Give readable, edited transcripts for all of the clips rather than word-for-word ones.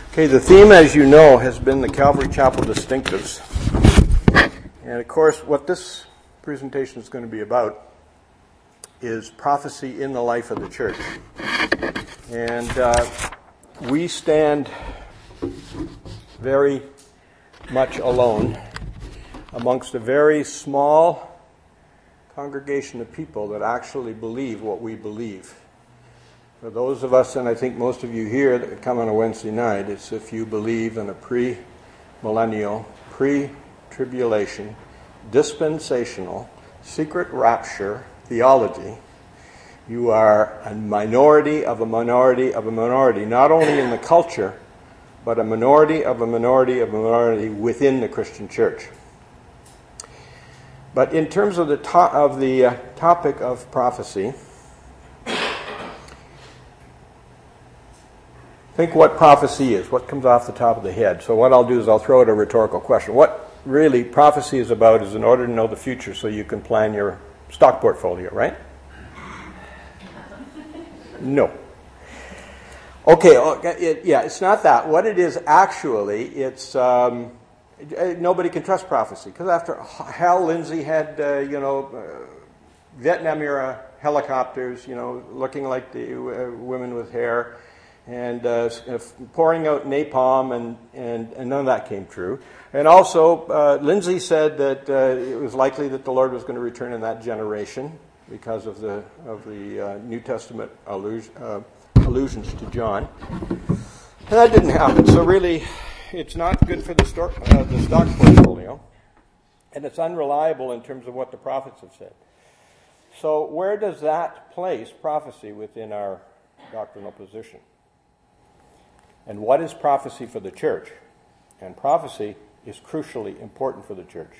Okay, the theme, as you know, has been the Calvary Chapel distinctives. And of course, what this presentation is going to be about is prophecy in the life of the church. And we stand very much alone amongst a very small congregation of people that actually believe what we believe. For those of us, and I think most of you here that come on a Wednesday night, it's if you believe in a pre-millennial, pre-tribulation, dispensational, secret rapture theology, you are a minority of a minority of a minority, not only in the culture, but a minority of a minority of a minority within the Christian church. But in terms of the topic of prophecy, think what prophecy is, what comes off the top of the head. So what I'll do is I'll throw out a rhetorical question. What really prophecy is about is in order to know the future so you can plan your stock portfolio, right? No. Okay, it's not that. What it is actually, it's nobody can trust prophecy. Because after Hal Lindsey had, Vietnam-era helicopters, looking like the women with hair, and pouring out napalm, and none of that came true. And also, Lindsay said that it was likely that the Lord was going to return in that generation because of the New Testament allusions to John. And that didn't happen. So really, it's not good for the stock portfolio, and it's unreliable in terms of what the prophets have said. So where does that place prophecy within our doctrinal position? And what is prophecy for the church? And prophecy is crucially important for the church.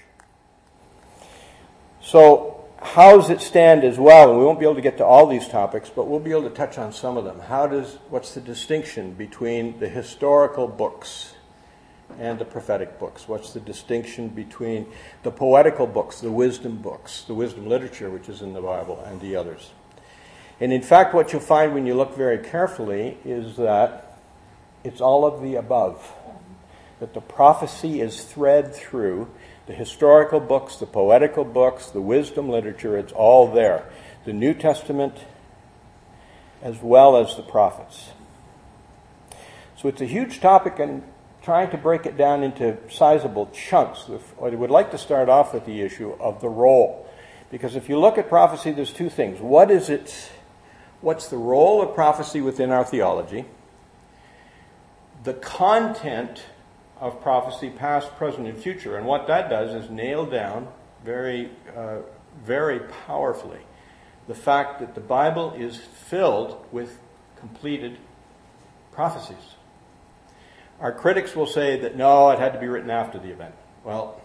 So how does it stand as well? And we won't be able to get to all these topics, but we'll be able to touch on some of them. What's the distinction between the historical books and the prophetic books? What's the distinction between the poetical books, the wisdom literature, which is in the Bible, and the others? And in fact, what you'll find when you look very carefully is that it's all of the above. That the prophecy is thread through the historical books, the poetical books, the wisdom literature. It's all there. The New Testament as well as the prophets. So it's a huge topic, and trying to break it down into sizable chunks. I would like to start off with the issue of the role. Because if you look at prophecy, there's two things. What is it? What's the role of prophecy within our theology? The content of prophecy, past, present, and future. And what that does is nail down very, very powerfully the fact that the Bible is filled with completed prophecies. Our critics will say that, no, it had to be written after the event. Well,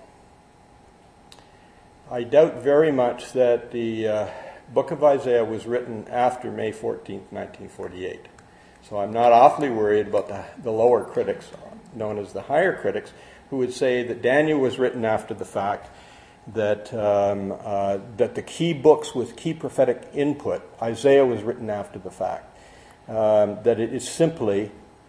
I doubt very much that the book of Isaiah was written after May 14th, 1948. So I'm not awfully worried about the lower critics, known as the higher critics, who would say that Daniel was written after the fact, that the key books with key prophetic input, Isaiah was written after the fact, that it is simply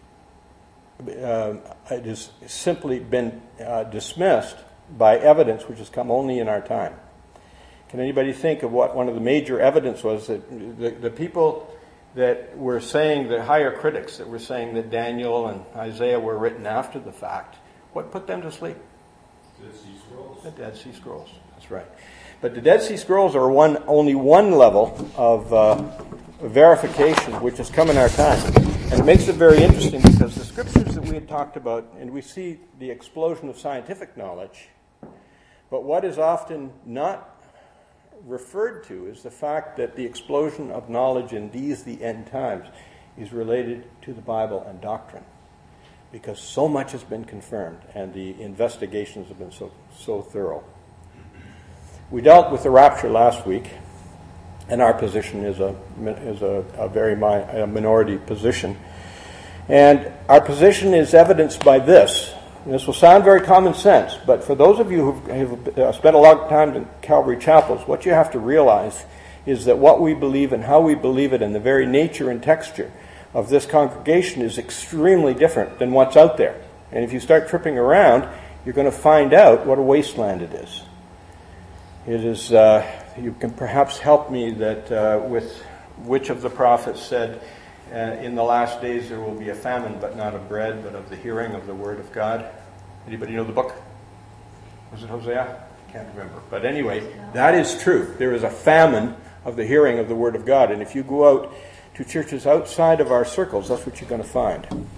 been dismissed by evidence which has come only in our time. Can anybody think of what one of the major evidence was that the people that were saying, the higher critics that were saying that Daniel and Isaiah were written after the fact, what put them to sleep? Dead Sea Scrolls. The Dead Sea Scrolls, that's right. But the Dead Sea Scrolls are only one level of verification which has come in our time. And it makes it very interesting because the scriptures that we had talked about, and we see the explosion of scientific knowledge, but what is often not referred to is the fact that the explosion of knowledge in the end times is related to the Bible and doctrine, because so much has been confirmed and the investigations have been so thorough. We dealt with the rapture last week, and our position is a minority position, and our position is evidenced by this. And this will sound very common sense, but for those of you who have spent a lot of time in Calvary Chapels, what you have to realize is that what we believe and how we believe it and the very nature and texture of this congregation is extremely different than what's out there. And if you start tripping around, you're going to find out what a wasteland it is. It is, you can perhaps help me that with which of the prophets said, in the last days there will be a famine, but not of bread, but of the hearing of the word of God. Anybody know the book? Was it Hosea? Can't remember. But anyway, that is true. There is a famine of the hearing of the word of God. And if you go out to churches outside of our circles, that's what you're going to find.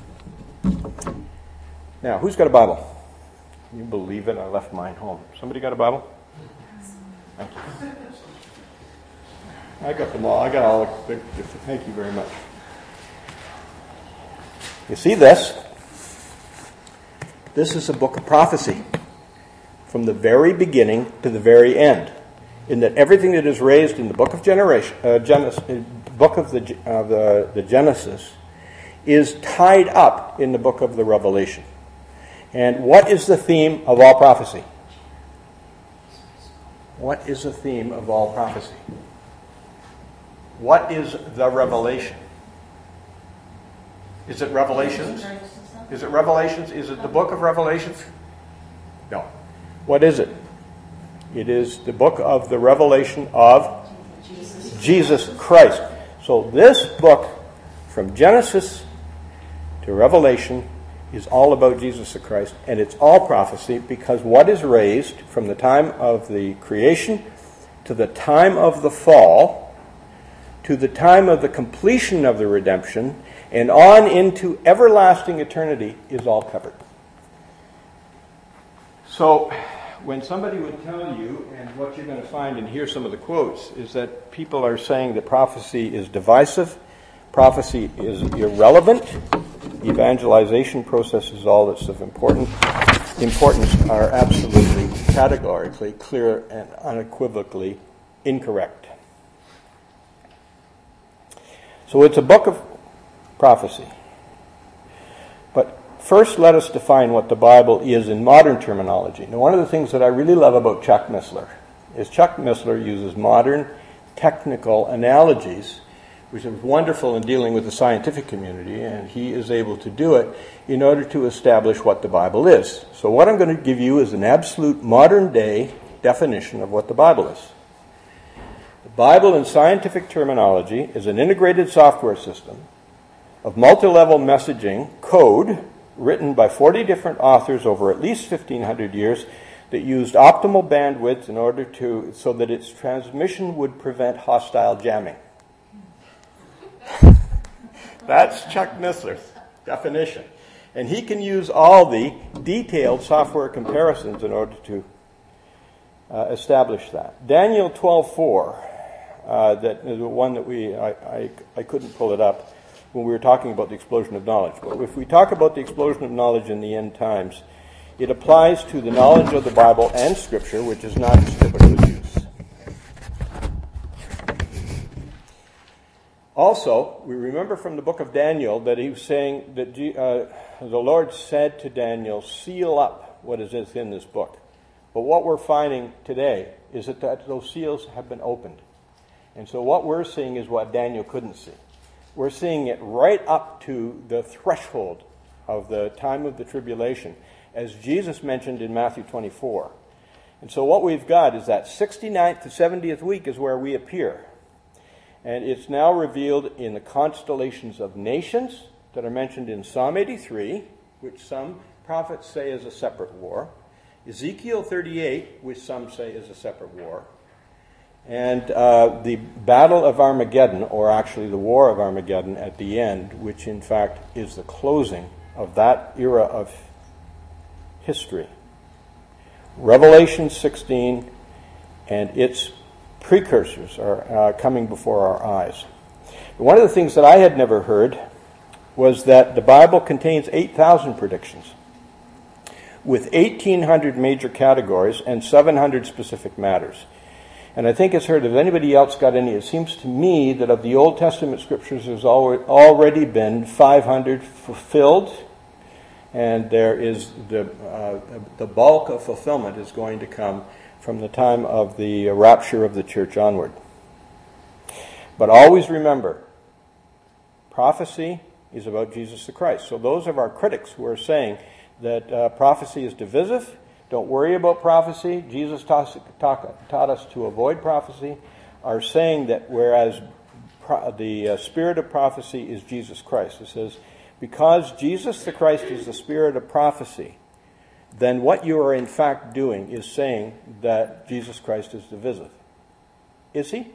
Now, who's got a Bible? Can you believe it? I left mine home. Somebody got a Bible? Thank you. I got them all. I got all the big. Thank you very much. You see this? This is a book of prophecy from the very beginning to the very end, in that everything that is raised in the book of the Genesis is tied up in the book of the Revelation. And what is the theme of all prophecy? What is the theme of all prophecy? What is the revelation? Is it Revelations? Is it Revelations? Is it the book of Revelations? No. What is it? It is the book of the revelation of Jesus Christ. So this book, from Genesis to Revelation, is all about Jesus Christ, and it's all prophecy, because what is raised from the time of the creation to the time of the fall to the time of the completion of the redemption and on into everlasting eternity is all covered. So when somebody would tell you, and what you're going to find, and hear some of the quotes, is that people are saying that prophecy is divisive, prophecy is irrelevant, evangelization process is all that's of importance, are absolutely, categorically, clear and unequivocally incorrect. So it's a book of prophecy. But first let us define what the Bible is in modern terminology. Now, one of the things that I really love about Chuck Missler is Chuck Missler uses modern technical analogies, which is wonderful in dealing with the scientific community, and he is able to do it in order to establish what the Bible is. So what I'm going to give you is an absolute modern-day definition of what the Bible is. The Bible in scientific terminology is an integrated software system of multi-level messaging code written by 40 different authors over at least 1,500 years that used optimal bandwidth in order to, so that its transmission would prevent hostile jamming. That's Chuck Missler's definition. And he can use all the detailed software comparisons in order to establish that. Daniel 12:4, that is the one that I couldn't pull it up when we were talking about the explosion of knowledge. But if we talk about the explosion of knowledge in the end times, it applies to the knowledge of the Bible and Scripture, which is not its typical use. Also, we remember from the book of Daniel that he was saying that the Lord said to Daniel, seal up what is in this book. But what we're finding today is that those seals have been opened. And so what we're seeing is what Daniel couldn't see. We're seeing it right up to the threshold of the time of the tribulation, as Jesus mentioned in Matthew 24. And so what we've got is that 69th to 70th week is where we appear. And it's now revealed in the constellations of nations that are mentioned in Psalm 83, which some prophets say is a separate war, Ezekiel 38, which some say is a separate war, and the Battle of Armageddon, or actually the War of Armageddon at the end, which in fact is the closing of that era of history. Revelation 16 and its precursors are coming before our eyes. One of the things that I had never heard was that the Bible contains 8,000 predictions, with 1,800 major categories and 700 specific matters. And I think it's heard, if anybody else got any, it seems to me that of the Old Testament scriptures there's already been 500 fulfilled, and there is the bulk of fulfillment is going to come from the time of the rapture of the church onward. But always remember, prophecy is about Jesus the Christ. So those of our critics who are saying that prophecy is divisive, don't worry about prophecy, Jesus taught us to avoid prophecy, are saying that whereas the spirit of prophecy is Jesus Christ. It says, because Jesus the Christ is the spirit of prophecy, then what you are in fact doing is saying that Jesus Christ is divisive. Is he?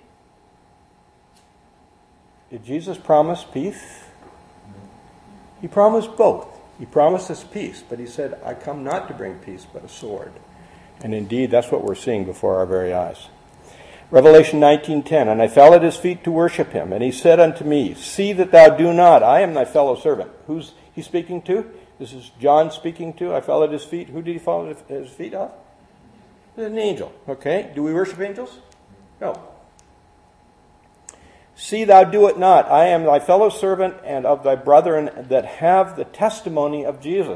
Did Jesus promise peace? He promised both. He promised us peace, but he said, I come not to bring peace, but a sword. And indeed, that's what we're seeing before our very eyes. Revelation 19:10, and I fell at his feet to worship him, and he said unto me, see that thou do not, I am thy fellow servant. Who's he speaking to? This is John speaking to. I fell at his feet. Who did he fall at his feet of? An angel. Okay, do we worship angels? No. See thou do it not. I am thy fellow servant and of thy brethren that have the testimony of Jesus.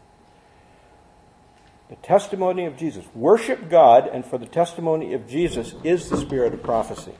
The testimony of Jesus. Worship God, and for the testimony of Jesus is the spirit of prophecy.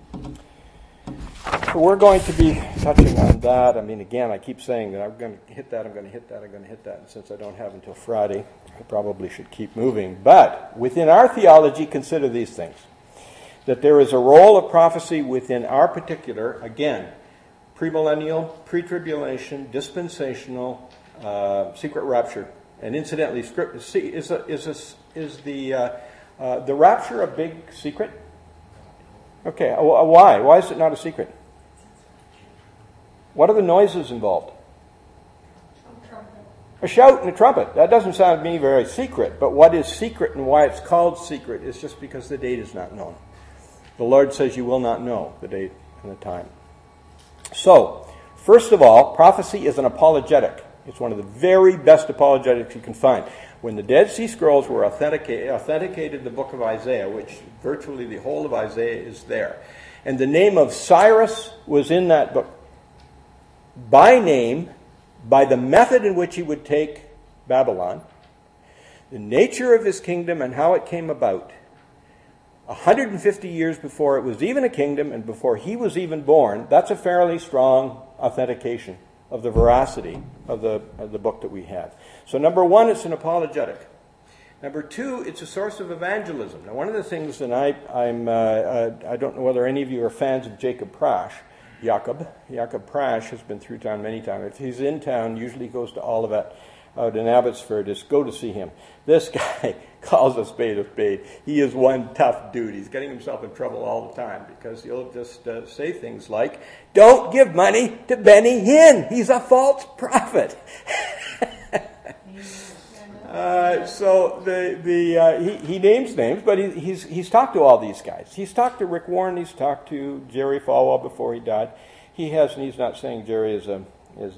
So we're going to be touching on that. I mean, again, I keep saying that I'm going to hit that, I'm going to hit that, I'm going to hit that. And since I don't have until Friday, I probably should keep moving. But within our theology, consider these things. That there is a role of prophecy within our particular, again, premillennial, pre-tribulation, dispensational, secret rapture. And incidentally, is the rapture a big secret? Okay, why? Why is it not a secret? What are the noises involved? A shout and a trumpet. That doesn't sound to me very secret, but what is secret and why it's called secret is just because the date is not known. The Lord says you will not know the date and the time. So, first of all, prophecy is an apologetic. It's one of the very best apologetics you can find. When the Dead Sea Scrolls were authenticated the book of Isaiah, which virtually the whole of Isaiah is there, and the name of Cyrus was in that book, by name, by the method in which he would take Babylon, the nature of his kingdom and how it came about, 150 years before it was even a kingdom and before he was even born, that's a fairly strong authentication of the veracity of the book that we have. So number one, it's an apologetic. Number two, it's a source of evangelism. Now, one of the things that I don't know whether any of you are fans of Jacob Prasch. Jacob Prasch has been through town many times. If he's in town, usually he goes to Olivet out in Abbotsford. Just go to see him. This guy calls a spade a spade. He is one tough dude. He's getting himself in trouble all the time because he'll just say things like, don't give money to Benny Hinn. He's a false prophet. He names names, but he's talked to all these guys. He's talked to Rick Warren. He's talked to Jerry Falwell before he died. He's not saying Jerry is an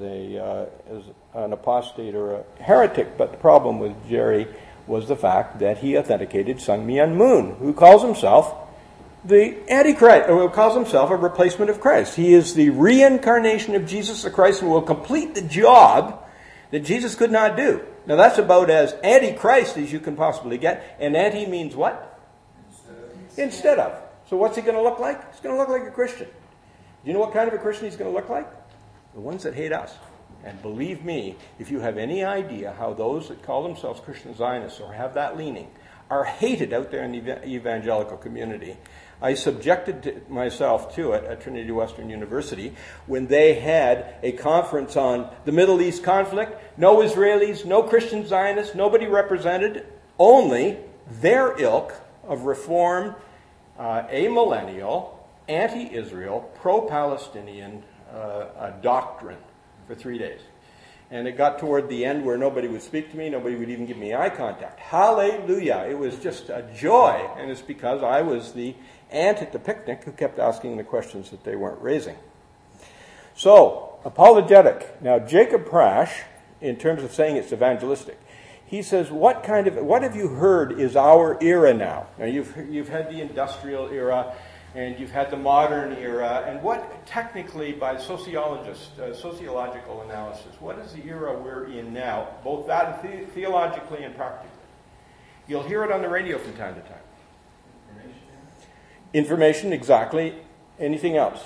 apostate or a heretic, but the problem with Jerry was the fact that he authenticated Sun Myung Moon, who calls himself the Antichrist, or who calls himself a replacement of Christ. He is the reincarnation of Jesus the Christ and will complete the job that Jesus could not do. Now that's about as antichrist as you can possibly get. And anti means what? Instead of. So what's he going to look like? He's going to look like a Christian. Do you know what kind of a Christian he's going to look like? The ones that hate us. And believe me, if you have any idea how those that call themselves Christian Zionists or have that leaning are hated out there in the evangelical community. I subjected myself to it at Trinity Western University when they had a conference on the Middle East conflict. No Israelis, no Christian Zionists, nobody represented, only their ilk of reformed, amillennial, anti-Israel, pro-Palestinian doctrine for 3 days. And it got toward the end where nobody would speak to me, nobody would even give me eye contact. Hallelujah! It was just a joy, and it's because I was the ant at the picnic who kept asking the questions that they weren't raising. So, apologetic. Now, Jacob Prasch, in terms of saying it's evangelistic, he says, what have you heard is our era now? Now, you've had the industrial era, and you've had the modern era, and what technically, by sociologists, sociological analysis, what is the era we're in now, both that and theologically and practically? You'll hear it on the radio from time to time. Information, exactly. Anything else?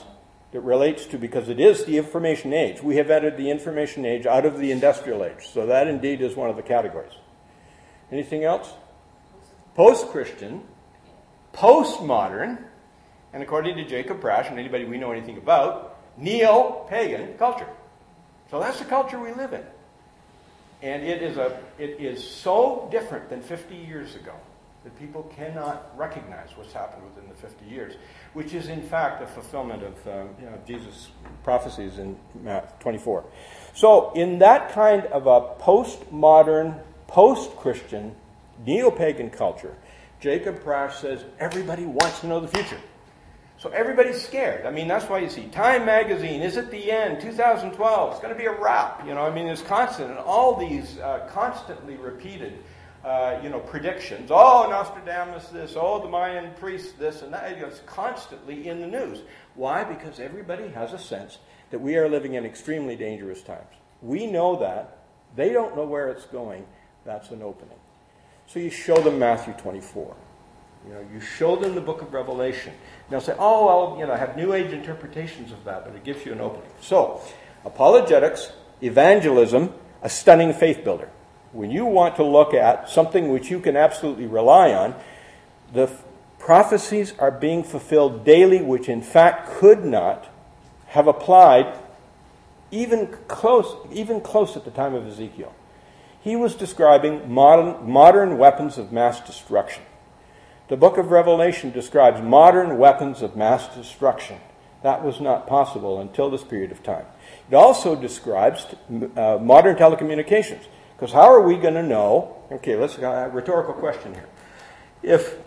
that relates to, because it is the information age. We have entered the information age out of the industrial age. So that indeed is one of the categories. Anything else? Post-Christian, postmodern, and according to Jacob Prasch, and anybody we know anything about, neo-pagan culture. So that's the culture we live in. And it is so different than 50 years ago that people cannot recognize what's happened within the 50 years, which is in fact a fulfillment of Jesus' prophecies in Matthew 24. So in that kind of a postmodern, post-Christian, neo-pagan culture, Jacob Prasch says everybody wants to know the future. So everybody's scared. I mean, that's why you see Time Magazine, is it the end? 2012, it's going to be a wrap. It's constant. And all these constantly repeated, predictions. Oh, Nostradamus this. Oh, the Mayan priest this and that. It's constantly in the news. Why? Because everybody has a sense that we are living in extremely dangerous times. We know that. They don't know where it's going. That's an opening. So you show them Matthew 24. You show them the book of Revelation. And they'll say, I have New Age interpretations of that, but it gives you an opening. So, apologetics, evangelism, a stunning faith builder. When you want to look at something which you can absolutely rely on, the prophecies are being fulfilled daily, which in fact could not have applied even close at the time of Ezekiel. He was describing modern weapons of mass destruction. The book of Revelation describes modern weapons of mass destruction. That was not possible until this period of time. It also describes modern telecommunications. Because how are we going to know? Okay, let's a rhetorical question here. If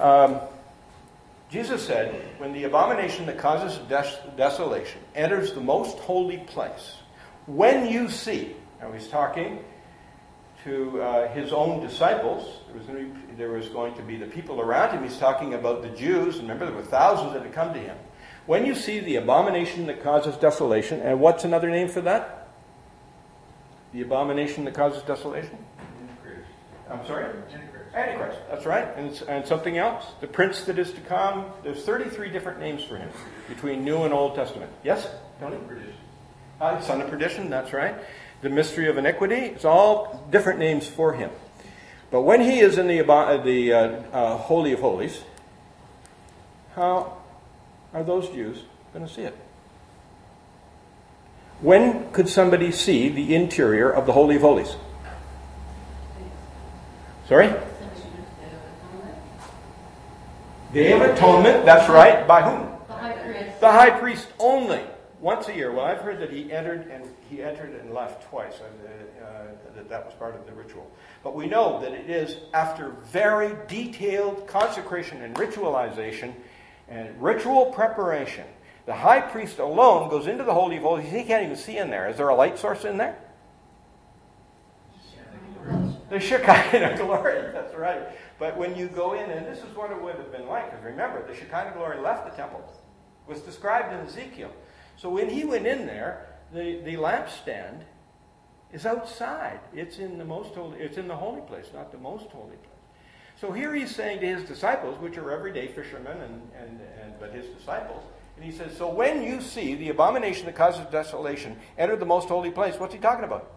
Jesus said, when the abomination that causes desolation enters the most holy place, when you see, now he's talking to his own disciples, there was going to be the people around him. He's talking about the Jews. Remember, there were thousands that had come to him. When you see the abomination that causes desolation, and what's another name for that? The abomination that causes desolation? Antichrist. I'm sorry? Antichrist. That's right. And something else? The prince that is to come. There's 33 different names for him between New and Old Testament. Yes, Tony? Son of perdition. That's right. The mystery of iniquity. It's all different names for him. But when he is in the Holy of Holies, how are those Jews going to see it? When could somebody see the interior of the Holy of Holies? Sorry? Day of Atonement, that's right. By whom? The high priest. The high priest only. Once a year. Well, I've heard that he entered and left twice. That was part of the ritual. But we know that it is after very detailed consecration and ritualization and ritual preparation. The high priest alone goes into the Holy of Holies. He can't even see in there. Is there a light source in there? The Shekinah glory. That's right. But when you go in, and this is what it would have been like, because remember, the Shekinah glory left the temple. It was described in Ezekiel. So when he went in there, the lampstand is outside. It's in the most holy. It's in the holy place, not the most holy place. So here he's saying to his disciples, which are everyday fishermen, but his disciples, and he says, so when you see the abomination that causes desolation enter the most holy place, what's he talking about?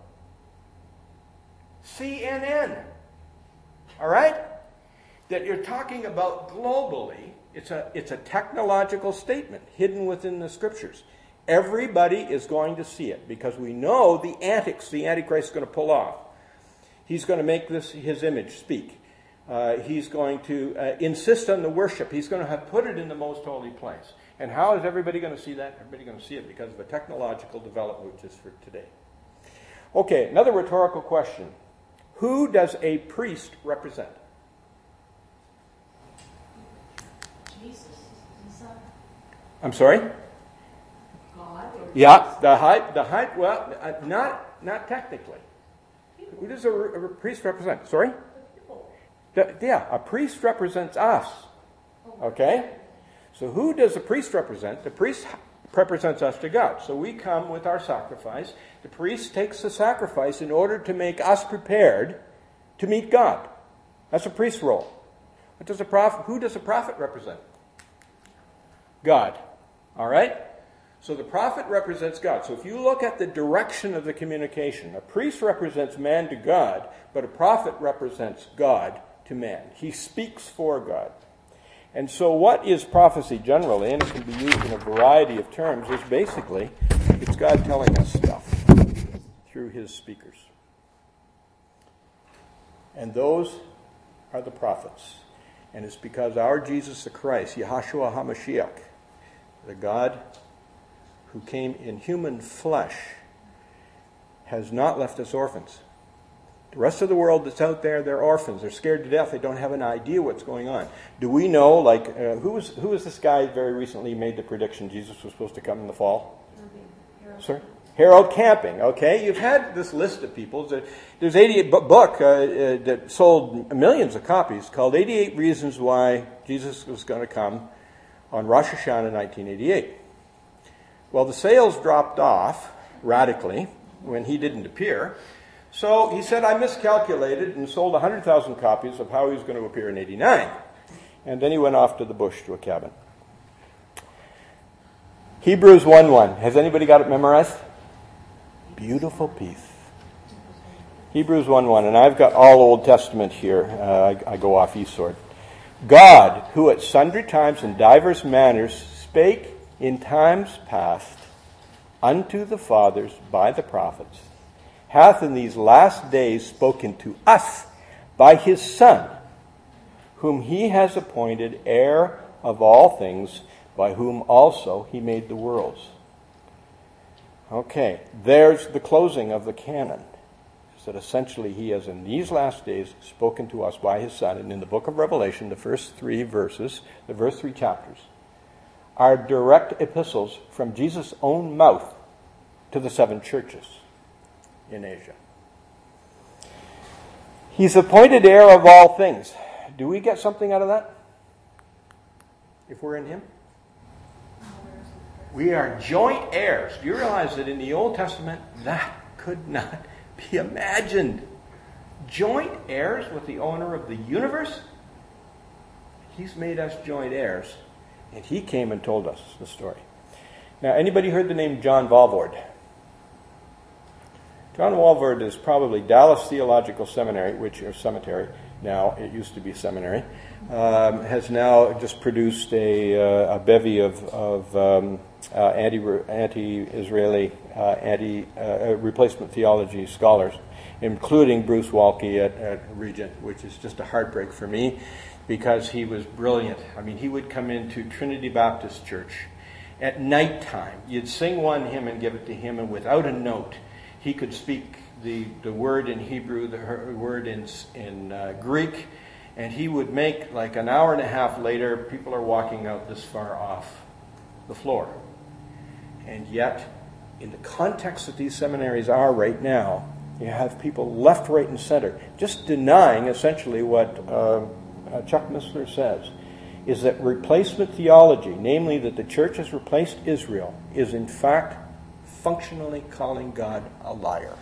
CNN. All right? That you're talking about globally. It's a technological statement hidden within the Scriptures. Everybody is going to see it because we know the antics the Antichrist is going to pull off. He's going to make his image speak. He's going to insist on the worship. He's going to have put it in the most holy place. And how is everybody going to see that? Everybody's going to see it because of a technological development which is for today. Okay, another rhetorical question. Who does a priest represent? Jesus, the Son. I'm sorry? God. Yeah, the height. Well, not technically. Who does a priest represent? Sorry? A priest represents us. Okay? So who does the priest represent? The priest represents us to God. So we come with our sacrifice. The priest takes the sacrifice in order to make us prepared to meet God. That's a priest's role. Who does a prophet represent? God. All right? So the prophet represents God. So if you look at the direction of the communication, a priest represents man to God, but a prophet represents God to man. He speaks for God. And so what is prophecy generally, and it can be used in a variety of terms, is basically it's God telling us stuff through his speakers. And those are the prophets. And it's because our Jesus the Christ, Yahshua HaMashiach, the God who came in human flesh, has not left us orphans. The rest of the world that's out there, they're orphans. They're scared to death. They don't have an idea what's going on. Do we know, who was this guy very recently made the prediction Jesus was supposed to come in the fall? Sir? Harold Camping, okay? You've had this list of people. There's 88 book that sold millions of copies called 88 Reasons Why Jesus was going to come on Rosh Hashanah 1988. Well, the sales dropped off radically when he didn't appear. So he said, I miscalculated and sold 100,000 copies of how he was going to appear in 89. And then he went off to the bush to a cabin. Hebrews 1:1. Has anybody got it memorized? Beautiful piece. Hebrews 1:1. And I've got all Old Testament here. I go off eSword. God, who at sundry times and divers manners spake in times past unto the fathers by the prophets, hath in these last days spoken to us by his Son, whom he has appointed heir of all things, by whom also he made the worlds. Okay, there's the closing of the canon. Is that essentially he has in these last days spoken to us by his Son. And in the book of Revelation, the first 3 verses, the first 3 chapters, are direct epistles from Jesus' own mouth to the 7 churches in Asia. He's appointed heir of all things. Do we get something out of that? If we're in him? We are joint heirs. Do you realize that in the Old Testament, that could not be imagined? Joint heirs with the owner of the universe? He's made us joint heirs, and he came and told us the story. Now, anybody heard the name John Walvoord? John Walvoord is probably Dallas Theological Seminary, which is cemetery. Now, it used to be seminary. Has now just produced a bevy of anti-Israeli, replacement theology scholars, including Bruce Waltke at Regent, which is just a heartbreak for me because he was brilliant. I mean, he would come into Trinity Baptist Church at nighttime. You'd sing one hymn and give it to him, and without a note, he could speak the word in Hebrew, the word in Greek, and he would make, like an hour and a half later, people are walking out this far off the floor. And yet, in the context that these seminaries are right now, you have people left, right, and center just denying essentially what Chuck Missler says, is that replacement theology, namely that the church has replaced Israel, is in fact functionally calling God a liar.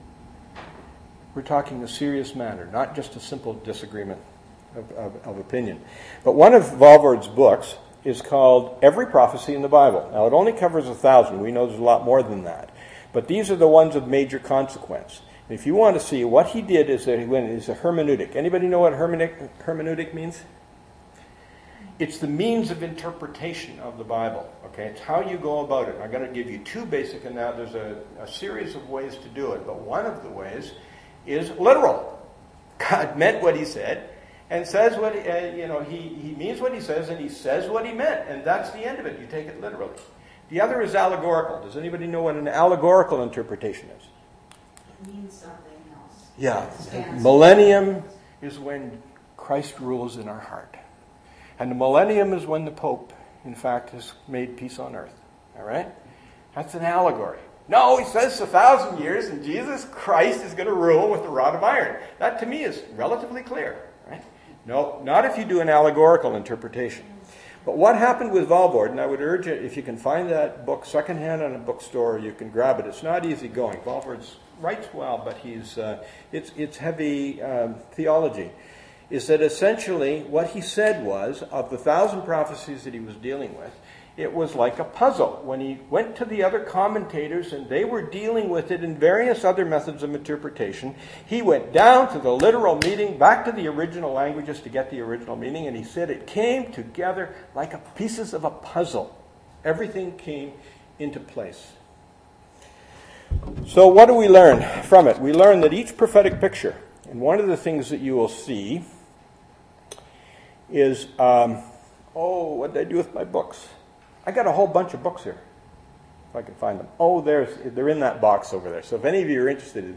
We're talking a serious matter, not just a simple disagreement of opinion. But one of Walvoord's books is called Every Prophecy in the Bible. Now, it only covers 1,000. We know there's a lot more than that. But these are the ones of major consequence. And if you want to see what he did, is that he went is a hermeneutic. Anybody know what hermeneutic means? It's the means of interpretation of the Bible. Okay, it's how you go about it. I'm going to give you 2 basic, and now there's a series of ways to do it. But one of the ways is literal. God meant what he said, and says what he means what he says, and he says what he meant, and that's the end of it. You take it literally. The other is allegorical. Does anybody know what an allegorical interpretation is? It means something else. Yeah. Millennium is when Christ rules in our heart. And the millennium is when the Pope, in fact, has made peace on earth. All right? That's an allegory. No, he says 1,000 years and Jesus Christ is going to rule with a rod of iron. That, to me, is relatively clear. Right? No, not if you do an allegorical interpretation. But what happened with Walvoord, and I would urge you, if you can find that book secondhand in a bookstore, you can grab it. It's not easy going. Walvoord writes well, but it's heavy theology. Is that essentially what he said was, of the 1,000 prophecies that he was dealing with, it was like a puzzle. When he went to the other commentators and they were dealing with it in various other methods of interpretation, he went down to the literal meaning, back to the original languages to get the original meaning, and he said it came together like pieces of a puzzle. Everything came into place. So what do we learn from it? We learn that each prophetic picture, and one of the things that you will see is, what did I do with my books? I got a whole bunch of books here, if I can find them. Oh, they're in that box over there. So if any of you are interested,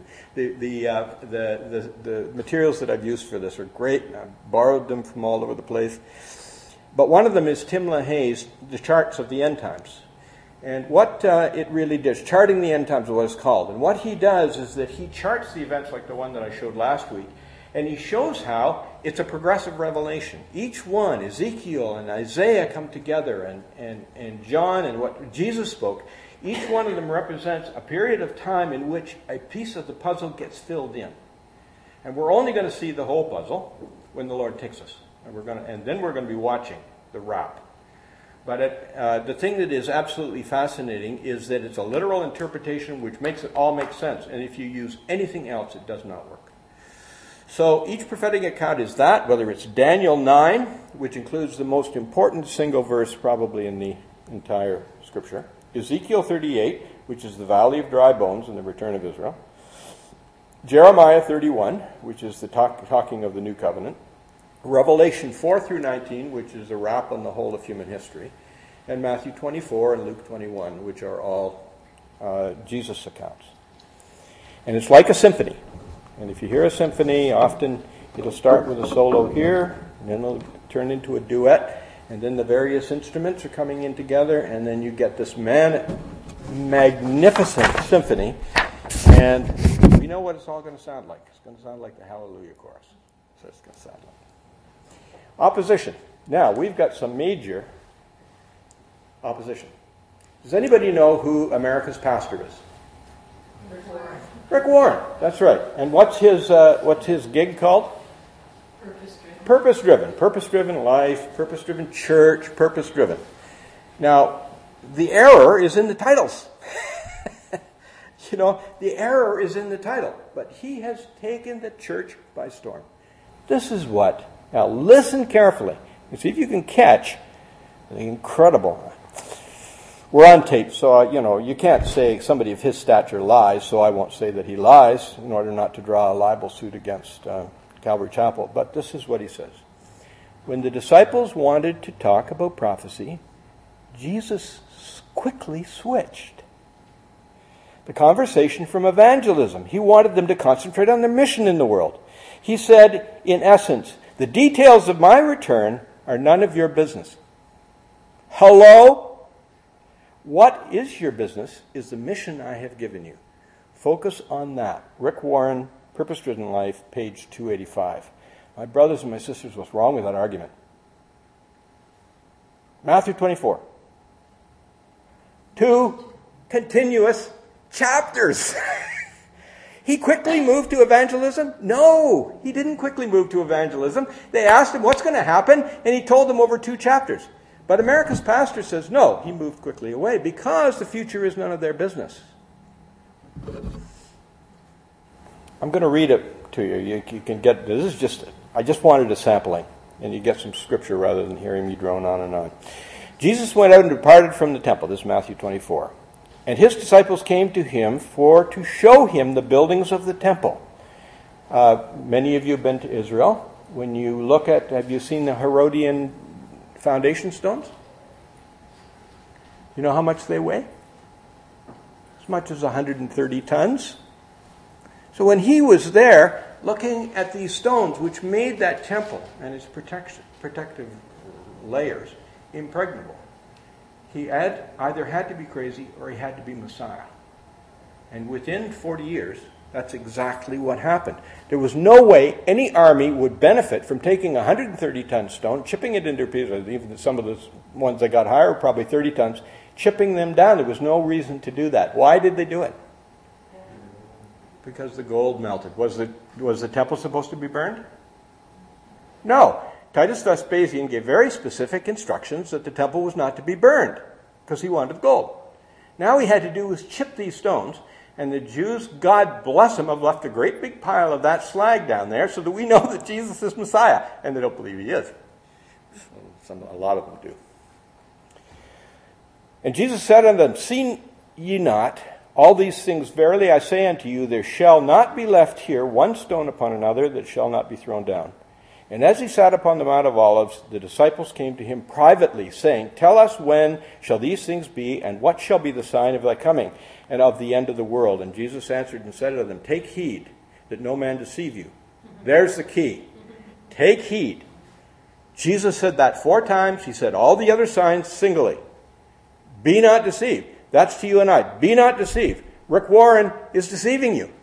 the materials that I've used for this are great. I've borrowed them from all over the place. But one of them is Tim LaHaye's The Charts of the End Times. And what it really does, charting the end times is what it's called. And what he does is that he charts the events like the one that I showed last week. And he shows how it's a progressive revelation. Each one, Ezekiel and Isaiah come together, and John and what Jesus spoke, each one of them represents a period of time in which a piece of the puzzle gets filled in. And we're only going to see the whole puzzle when the Lord takes us. And then we're going to be watching the wrap. But the thing that is absolutely fascinating is that it's a literal interpretation which makes it all make sense. And if you use anything else, it does not work. So each prophetic account is that, whether it's Daniel 9, which includes the most important single verse probably in the entire Scripture, Ezekiel 38, which is the valley of dry bones and the return of Israel, Jeremiah 31, which is the talking of the new covenant, Revelation 4 through 19, which is a wrap on the whole of human history, and Matthew 24 and Luke 21, which are all Jesus accounts. And it's like a symphony. And if you hear a symphony, often it'll start with a solo here, and then it'll turn into a duet, and then the various instruments are coming in together, and then you get this magnificent symphony. And we know what it's all going to sound like. It's going to sound like the Hallelujah chorus. So it's going to sound like. Opposition. Now, we've got some major opposition. Does anybody know who America's pastor is? Rick Warren. That's right. And what's his gig called? Purpose-driven. Purpose-driven. Purpose-driven life, purpose-driven church, purpose-driven. Now, the error is in the titles. The error is in the title. But he has taken the church by storm. This is what. Now, listen carefully and see if you can catch the incredible. We're on tape, so, you can't say somebody of his stature lies, so I won't say that he lies in order not to draw a libel suit against Calvary Chapel. But this is what he says. When the disciples wanted to talk about prophecy, Jesus quickly switched the conversation from evangelism. He wanted them to concentrate on their mission in the world. He said, in essence, the details of my return are none of your business. Hello? What is your business is the mission I have given you. Focus on that. Rick Warren, Purpose-Driven Life, page 285. My brothers and my sisters, what's wrong with that argument? Matthew 24. 2 continuous chapters. He quickly moved to evangelism? No, he didn't quickly move to evangelism. They asked him what's going to happen, and he told them over 2 chapters. But America's pastor says, no, he moved quickly away because the future is none of their business. I'm going to read it to you. You can get, I just wanted a sampling, and you get some scripture rather than hearing me drone on and on. Jesus went out and departed from the temple. This is Matthew 24. And his disciples came to him to show him the buildings of the temple. Many of you have been to Israel. When you look at, have you seen the Herodian foundation stones? You know how much they weigh? As much as 130 tons. So when he was there looking at these stones which made that temple and its protective layers impregnable, he either had to be crazy or he had to be Messiah. And within 40 years, that's exactly what happened. There was no way any army would benefit from taking a 130-ton stone, chipping it into pieces. Even some of the ones that got higher, probably 30 tons, chipping them down. There was no reason to do that. Why did they do it? Because the gold melted. Was the temple supposed to be burned? No. Titus Vespasian gave very specific instructions that the temple was not to be burned. because he wanted gold. Now he had to do was chip these stones, and the Jews, God bless them, have left a great big pile of that slag down there so that we know that Jesus is Messiah, and they don't believe he is. A lot of them do. And Jesus said unto them, see ye not all these things? Verily I say unto you, there shall not be left here one stone upon another that shall not be thrown down. And as he sat upon the Mount of Olives, the disciples came to him privately, saying, tell us when shall these things be, and what shall be the sign of thy coming, and of the end of the world? And Jesus answered and said unto them, take heed that no man deceive you. There's the key. Take heed. Jesus said that 4 times. He said all the other signs singly. Be not deceived. That's to you and I. Be not deceived. Rick Warren is deceiving you.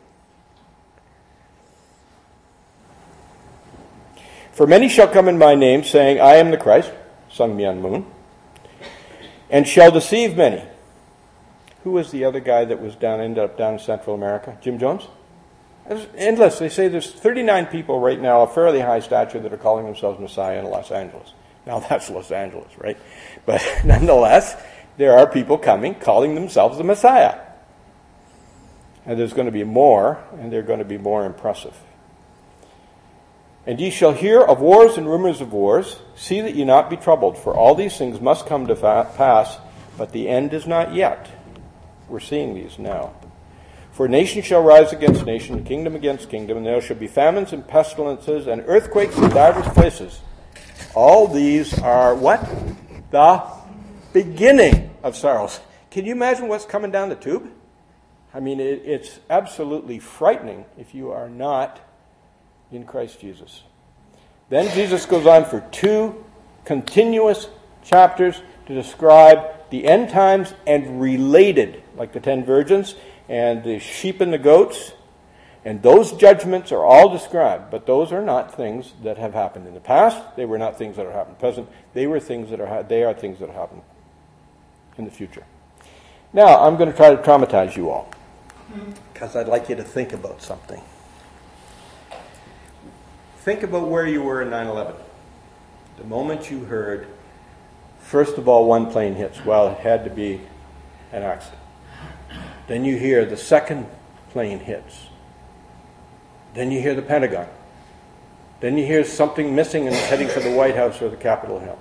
For many shall come in my name, saying, I am the Christ, Sung Myung Moon, and shall deceive many. Who was the other guy that was ended up down in Central America? Jim Jones? It's endless. They say there's 39 people right now of fairly high stature that are calling themselves Messiah in Los Angeles. Now that's Los Angeles, right? But nonetheless, there are people coming calling themselves the Messiah. And there's going to be more, and they're going to be more impressive. And ye shall hear of wars and rumors of wars. See that ye not be troubled, for all these things must come to pass, but the end is not yet. We're seeing these now. For nation shall rise against nation, kingdom against kingdom, and there shall be famines and pestilences and earthquakes in divers places. All these are what? The beginning of sorrows. Can you imagine what's coming down the tube? I mean, it's absolutely frightening if you are not in Christ Jesus. Then Jesus goes on for 2 continuous chapters to describe the end times and related, like the 10 virgins and the sheep and the goats. And those judgments are all described, but those are not things that have happened in the past. They were not things that are happening present. They are things that happen in the future. Now, I'm going to try to traumatize you all, because I'd like you to think about something. Think about where you were in 9/11. The moment you heard, first of all, one plane hits. Well, it had to be an accident. Then you hear the second plane hits. Then you hear the Pentagon. Then you hear something missing and heading for the White House or the Capitol Hill.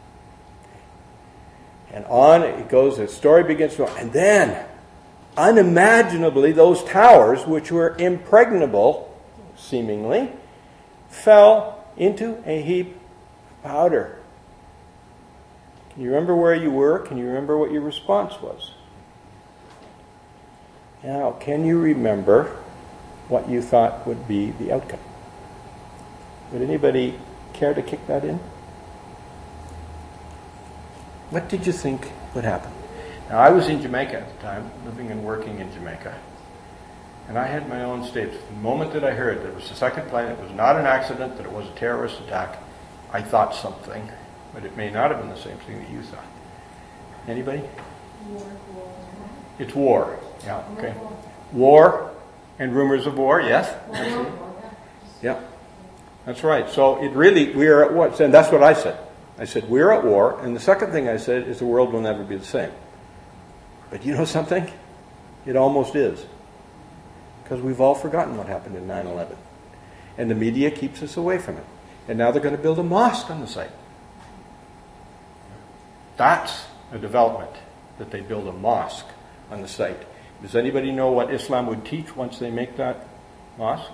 And on it goes, the story begins to go. And then, unimaginably, those towers, which were impregnable, seemingly, fell into a heap of powder. Can you remember where you were? Can you remember what your response was? Now, can you remember what you thought would be the outcome? Would anybody care to kick that in? What did you think would happen? Now, I was in Jamaica at the time, living and working in Jamaica. And I had my own states. The moment that I heard that it was the second plane, it was not an accident, that it was a terrorist attack, I thought something. But it may not have been the same thing that you thought. Anybody? War. It's war. Yeah, okay. War and rumors of war, yes? Yeah. That's right. So it really, we are at war. And that's what I said. I said, we're at war. And the second thing I said is the world will never be the same. But you know something? It almost is. Because we've all forgotten what happened in 9/11. And the media keeps us away from it. And now they're going to build a mosque on the site. That's a development, that they build a mosque on the site. Does anybody know what Islam would teach once they make that mosque?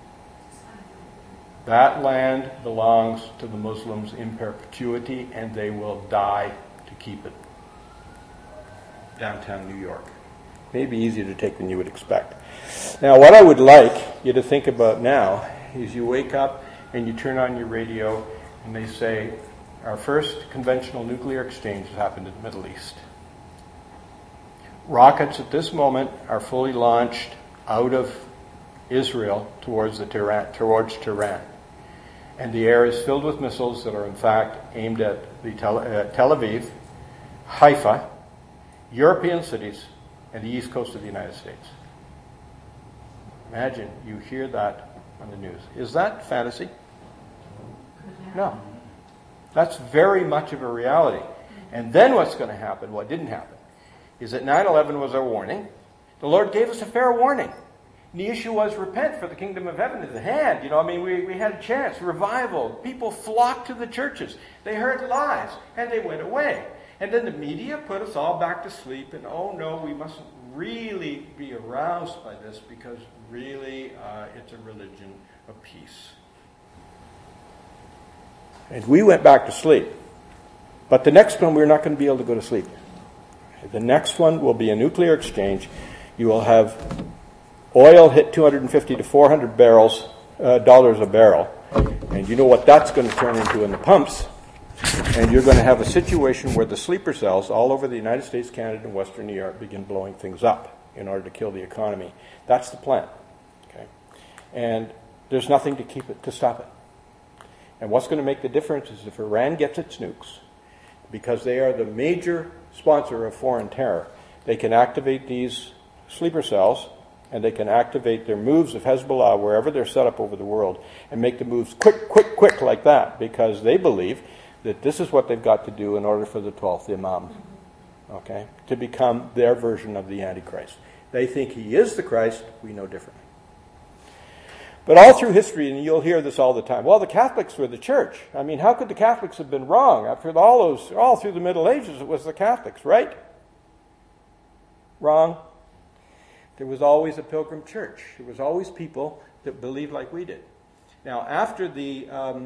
That land belongs to the Muslims in perpetuity, and they will die to keep it. Downtown New York. Maybe easier to take than you would expect. Now, what I would like you to think about now is you wake up and you turn on your radio and they say, our first conventional nuclear exchange has happened in the Middle East. Rockets at this moment are fully launched out of Israel towards Tehran. And the air is filled with missiles that are in fact aimed at the Tel Aviv, Haifa, European cities, and the east coast of the United States. Imagine you hear that on the news. Is that fantasy? No. That's very much of a reality. And then what's going to happen, what didn't happen, is that 9/11 was our warning. The Lord gave us a fair warning. And the issue was repent, for the kingdom of heaven is at hand. We had a chance, revival. People flocked to the churches. They heard lies, and they went away. And then the media put us all back to sleep, and oh no, we mustn't really be aroused by this, because really it's a religion of peace. And we went back to sleep. But the next one, we're not going to be able to go to sleep. The next one will be a nuclear exchange. You will have oil hit $250 to $400 dollars a barrel. And you know what that's going to turn into in the pumps. And you're going to have a situation where the sleeper cells all over the United States, Canada, and Western New York begin blowing things up in order to kill the economy. That's the plan. Okay? And there's nothing to stop it. And what's going to make the difference is if Iran gets its nukes, because they are the major sponsor of foreign terror, they can activate these sleeper cells, and they can activate their moves of Hezbollah wherever they're set up over the world, and make the moves quick like that, because they believe that this is what they've got to do in order for the 12th Imam, okay, to become their version of the Antichrist. They think he is the Christ. We know differently. But all through history, and you'll hear this all the time, well, the Catholics were the church. I mean, how could the Catholics have been wrong? After all through the Middle Ages, it was the Catholics, right? Wrong. There was always a pilgrim church. There was always people that believed like we did. Now, after the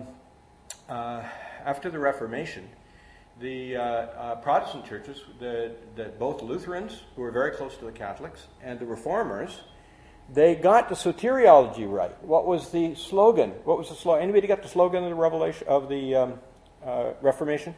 Reformation, the Protestant churches, both Lutherans, who were very close to the Catholics, and the Reformers, they got the soteriology right. What was the slogan? Anybody got the slogan of the Revelation of the Reformation?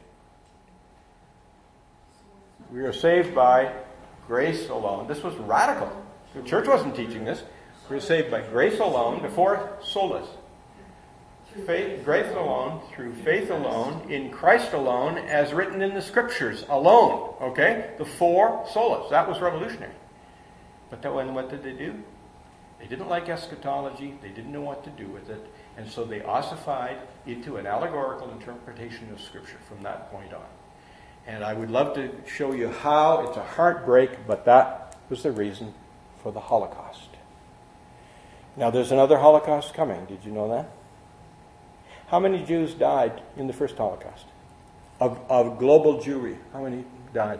We are saved by grace alone. This was radical. The church wasn't teaching this. We are saved by grace alone, before solas. Grace alone, through faith alone, in Christ alone, as written in the Scriptures alone. Okay? The four solas. That was revolutionary. But then what did they do? They didn't like eschatology. They didn't know what to do with it. And so they ossified into an allegorical interpretation of Scripture from that point on. And I would love to show you how. It's a heartbreak, but that was the reason for the Holocaust. Now, there's another Holocaust coming. Did you know that? How many Jews died in the first Holocaust? Of global Jewry, how many died?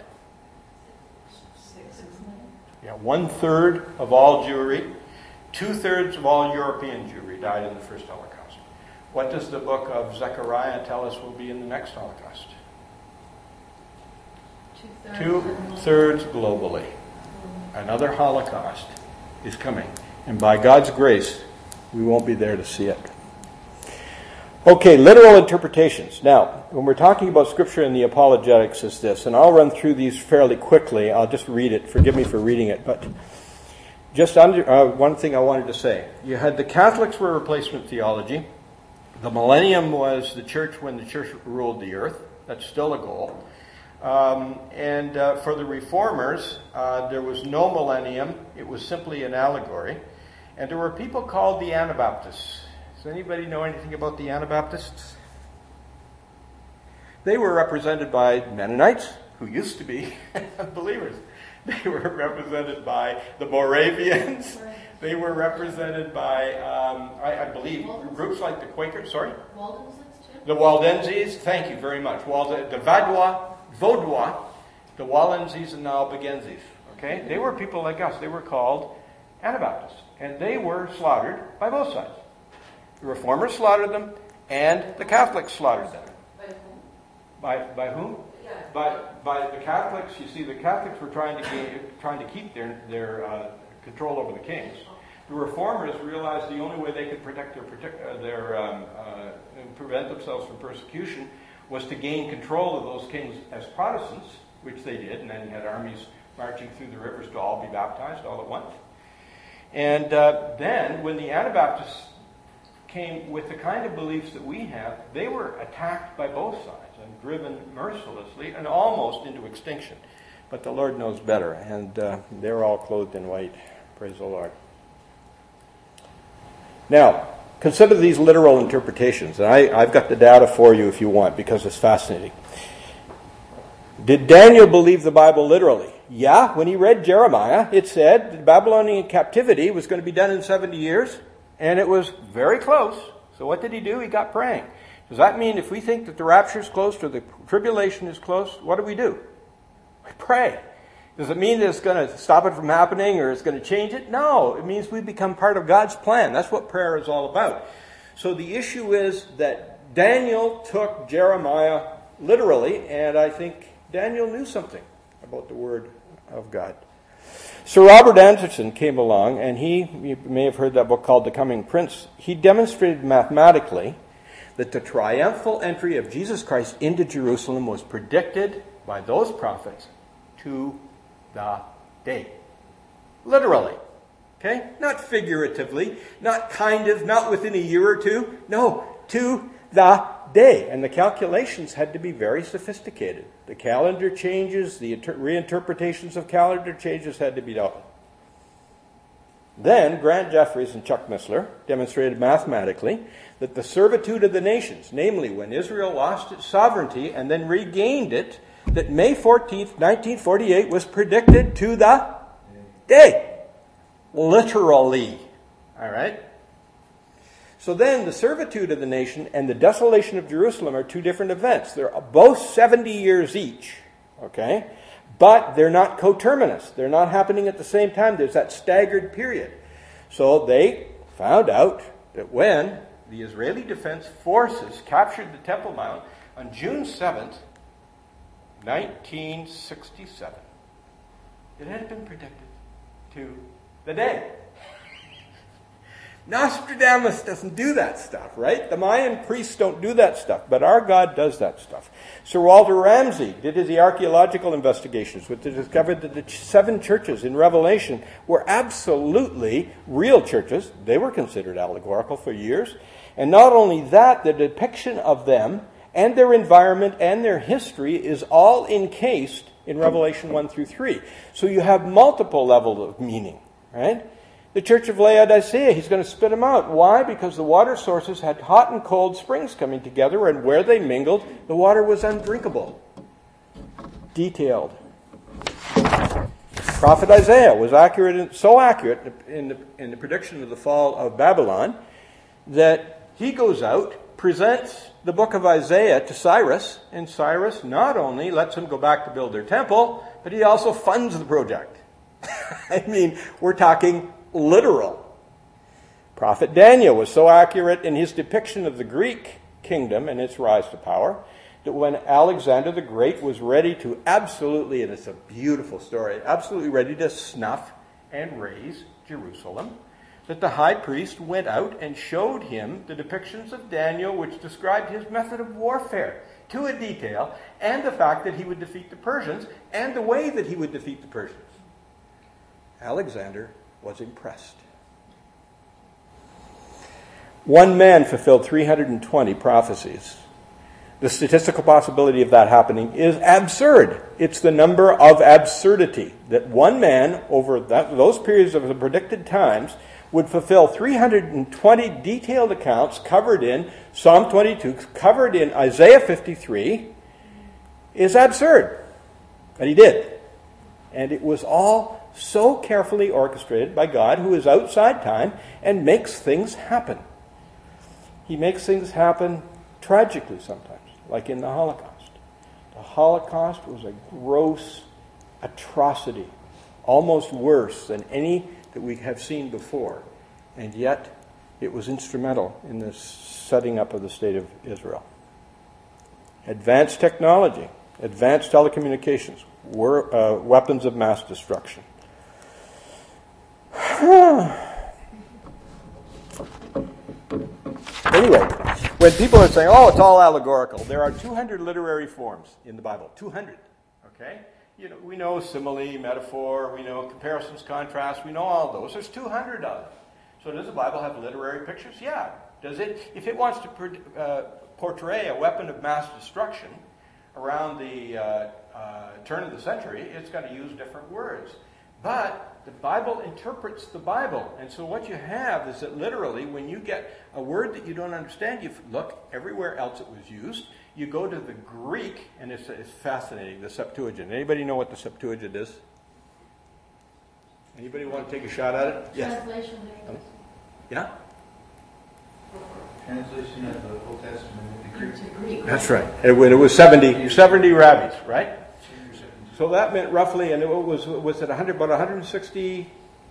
6 million. Yeah, 1/3 of all Jewry. 2/3 of all European Jewry died in the first Holocaust. What does the book of Zechariah tell us will be in the next Holocaust? 2/3 globally. Another Holocaust is coming. And by God's grace, we won't be there to see it. Okay, literal interpretations. Now, when we're talking about Scripture and the apologetics is this, and I'll run through these fairly quickly. I'll just read it. Forgive me for reading it, but just one thing I wanted to say. You had the Catholics were replacement theology. The millennium was the church when the church ruled the earth. That's still a goal. And for the Reformers, there was no millennium. It was simply an allegory. And there were people called the Anabaptists. Does anybody know anything about the Anabaptists? They were represented by Mennonites, who used to be believers. They were represented by the Moravians. They were represented by, I believe, groups like the Quakers. Sorry? The Waldenses. Thank you very much. The Vaudois, the Waldenses, and the Albigenses. Okay? They were people like us. They were called Anabaptists. And they were slaughtered by both sides. The Reformers slaughtered them, and the Catholics slaughtered them. By whom? By the Catholics. You see, the Catholics were trying to keep their control over the kings. The Reformers realized the only way they could protect prevent themselves from persecution was to gain control of those kings as Protestants, which they did, and then you had armies marching through the rivers to all be baptized all at once. And then, when the Anabaptists came with the kind of beliefs that we have, they were attacked by both sides and driven mercilessly and almost into extinction. But the Lord knows better, and they're all clothed in white. Praise the Lord. Now, consider these literal interpretations. And I've got the data for you if you want, because it's fascinating. Did Daniel believe the Bible literally? Yeah, when he read Jeremiah, it said the Babylonian captivity was going to be done in 70 years, and it was very close. So what did he do? He got praying. Does that mean if we think that the rapture is close or the tribulation is close, what do? We pray. Does it mean that it's going to stop it from happening or it's going to change it? No, it means we become part of God's plan. That's what prayer is all about. So the issue is that Daniel took Jeremiah literally, and I think Daniel knew something about the Word of God. Sir Robert Anderson came along, and you may have heard that book called The Coming Prince. He demonstrated mathematically that the triumphal entry of Jesus Christ into Jerusalem was predicted by those prophets to the day. Literally. Okay? Not figuratively, not kind of, not within a year or two. No, to the day. And the calculations had to be very sophisticated. The calendar changes, the reinterpretations of calendar changes had to be done. Then Grant Jeffries and Chuck Missler demonstrated mathematically that the servitude of the nations, namely when Israel lost its sovereignty and then regained it, that May 14th, 1948 was predicted to the day. Literally. All right? So then the servitude of the nation and the desolation of Jerusalem are two different events. They're both 70 years each. Okay? But they're not coterminous. They're not happening at the same time. There's that staggered period. So they found out that when the Israeli Defense Forces captured the Temple Mount on June 7th, 1967, it had been predicted to the day. Nostradamus doesn't do that stuff, right? The Mayan priests don't do that stuff, but our God does that stuff. Sir Walter Ramsay did the archaeological investigations, which discovered that the 7 churches in Revelation were absolutely real churches. They were considered allegorical for years. And not only that, the depiction of them and their environment and their history is all encased in Revelation 1 through 3. So you have multiple levels of meaning, right? The church of Laodicea, he's going to spit them out. Why? Because the water sources had hot and cold springs coming together, and where they mingled, the water was undrinkable. Detailed. Prophet Isaiah was so accurate in the prediction of the fall of Babylon that he goes out, presents the book of Isaiah to Cyrus, and Cyrus not only lets him go back to build their temple, but he also funds the project. I mean, we're talking literal. Prophet Daniel was so accurate in his depiction of the Greek kingdom and its rise to power that when Alexander the Great was ready to absolutely, and it's a beautiful story, absolutely ready to snuff and raze Jerusalem, that the high priest went out and showed him the depictions of Daniel which described his method of warfare to a detail, and the fact that he would defeat the Persians, and the way that he would defeat the Persians. Alexander was impressed. One man fulfilled 320 prophecies. The statistical possibility of that happening is absurd. It's the number of absurdity that one man over those periods of the predicted times would fulfill 320 detailed accounts covered in Psalm 22, covered in Isaiah 53, is absurd. But he did. And it was all so carefully orchestrated by God, who is outside time and makes things happen. He makes things happen tragically sometimes, like in the Holocaust. The Holocaust was a gross atrocity, almost worse than any that we have seen before. And yet, it was instrumental in the setting up of the State of Israel. Advanced technology, advanced telecommunications, were weapons of mass destruction. Anyway, when people are saying, oh, it's all allegorical, there are 200 literary forms in the Bible. 200. Okay? You know, we know simile, metaphor, we know comparisons, contrasts, we know all those. There's 200 of them. So does the Bible have literary pictures? Yeah. Does it? If it wants to portray a weapon of mass destruction around the turn of the century, it's got to use different words. But the Bible interprets the Bible. And so what you have is that literally when you get a word that you don't understand, you look everywhere else it was used. You go to the Greek, and it's fascinating, the Septuagint. Anybody know what the Septuagint is? Anybody want to take a shot at it? Yes. Translation. Yeah? Translation of the Old Testament into Greek. That's right. It was 70 rabbis, right? So that meant roughly, and it was it 100, about 160?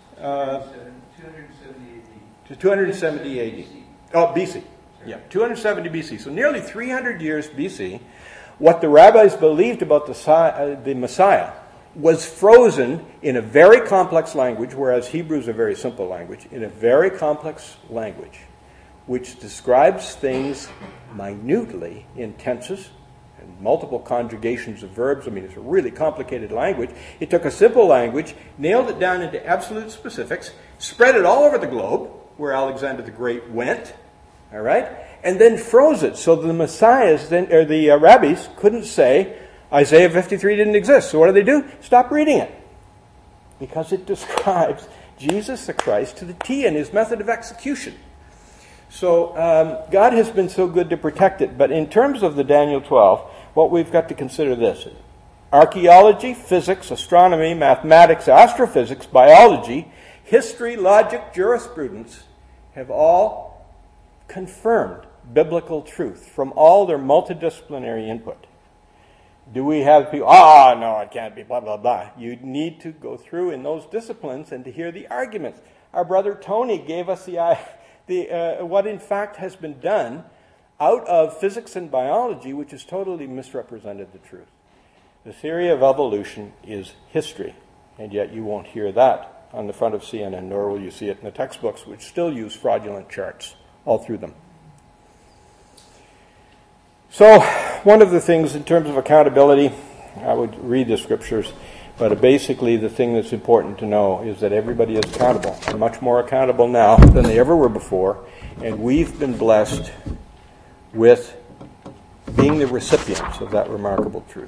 270 AD. To 270 AD. Oh, BC. Yeah, 270 BC. So nearly 300 years BC, what the rabbis believed about the Messiah was frozen in a very complex language, whereas Hebrew is a very simple language, in a very complex language, which describes things minutely in tenses and multiple conjugations of verbs. I mean, it's a really complicated language. It took a simple language, nailed it down into absolute specifics, spread it all over the globe, where Alexander the Great went, all right, and then froze it so the Messiahs, the rabbis, couldn't say Isaiah 53 didn't exist. So what do? Stop reading it. Because it describes Jesus the Christ to the T in his method of execution. So God has been so good to protect it. But in terms of the Daniel 12, what we've got to consider this. Archaeology, physics, astronomy, mathematics, astrophysics, biology, history, logic, jurisprudence have all confirmed biblical truth from all their multidisciplinary input. Do we have people, no, it can't be, blah, blah, blah. You need to go through in those disciplines and to hear the arguments. Our brother Tony gave us what in fact has been done out of physics and biology, which has totally misrepresented the truth. The theory of evolution is history, and yet you won't hear that on the front of CNN, nor will you see it in the textbooks, which still use fraudulent charts all through them. So, one of the things in terms of accountability, I would read the scriptures, but basically the thing that's important to know is that everybody is accountable, and much more accountable now than they ever were before, and we've been blessed with being the recipients of that remarkable truth.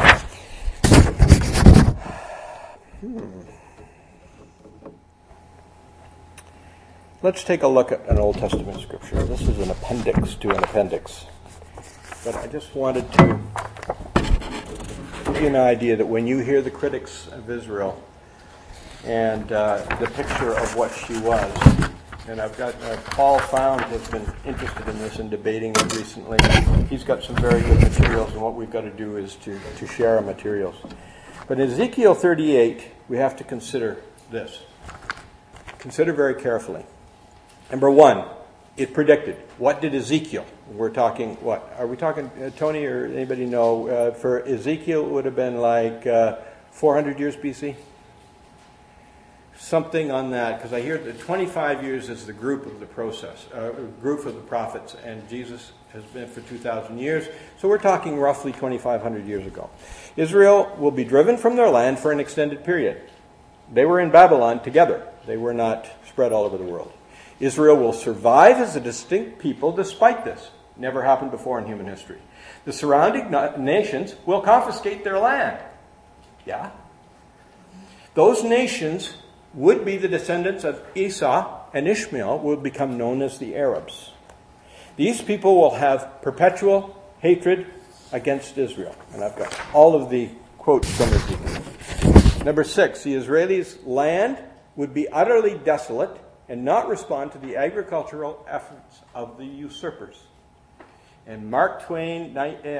Let's take a look at an Old Testament scripture. This is an appendix to an appendix. But I just wanted to give you an idea that when you hear the critics of Israel and the picture of what she was, and I've got Paul Found has been interested in this and debating it recently. He's got some very good materials, and what we've got to do is to share our materials. But in Ezekiel 38, we have to consider this. Consider very carefully. Number one, it predicted. What did Ezekiel? We're talking what? Are we talking, Tony or anybody know? For Ezekiel, it would have been like 400 years BC? Something on that, because I hear that 25 years is the group of the process, group of the prophets, and Jesus has been for 2,000 years. So we're talking roughly 2,500 years ago. Israel will be driven from their land for an extended period. They were in Babylon together. They were not spread all over the world. Israel will survive as a distinct people despite this. Never happened before in human history. The surrounding nations will confiscate their land. Yeah. Those nations would be the descendants of Esau and Ishmael, will become known as the Arabs. These people will have perpetual hatred against Israel. And I've got all of the quotes from Ezekiel. Number 6, the Israelis' land would be utterly desolate and not respond to the agricultural efforts of the usurpers. And Mark Twain,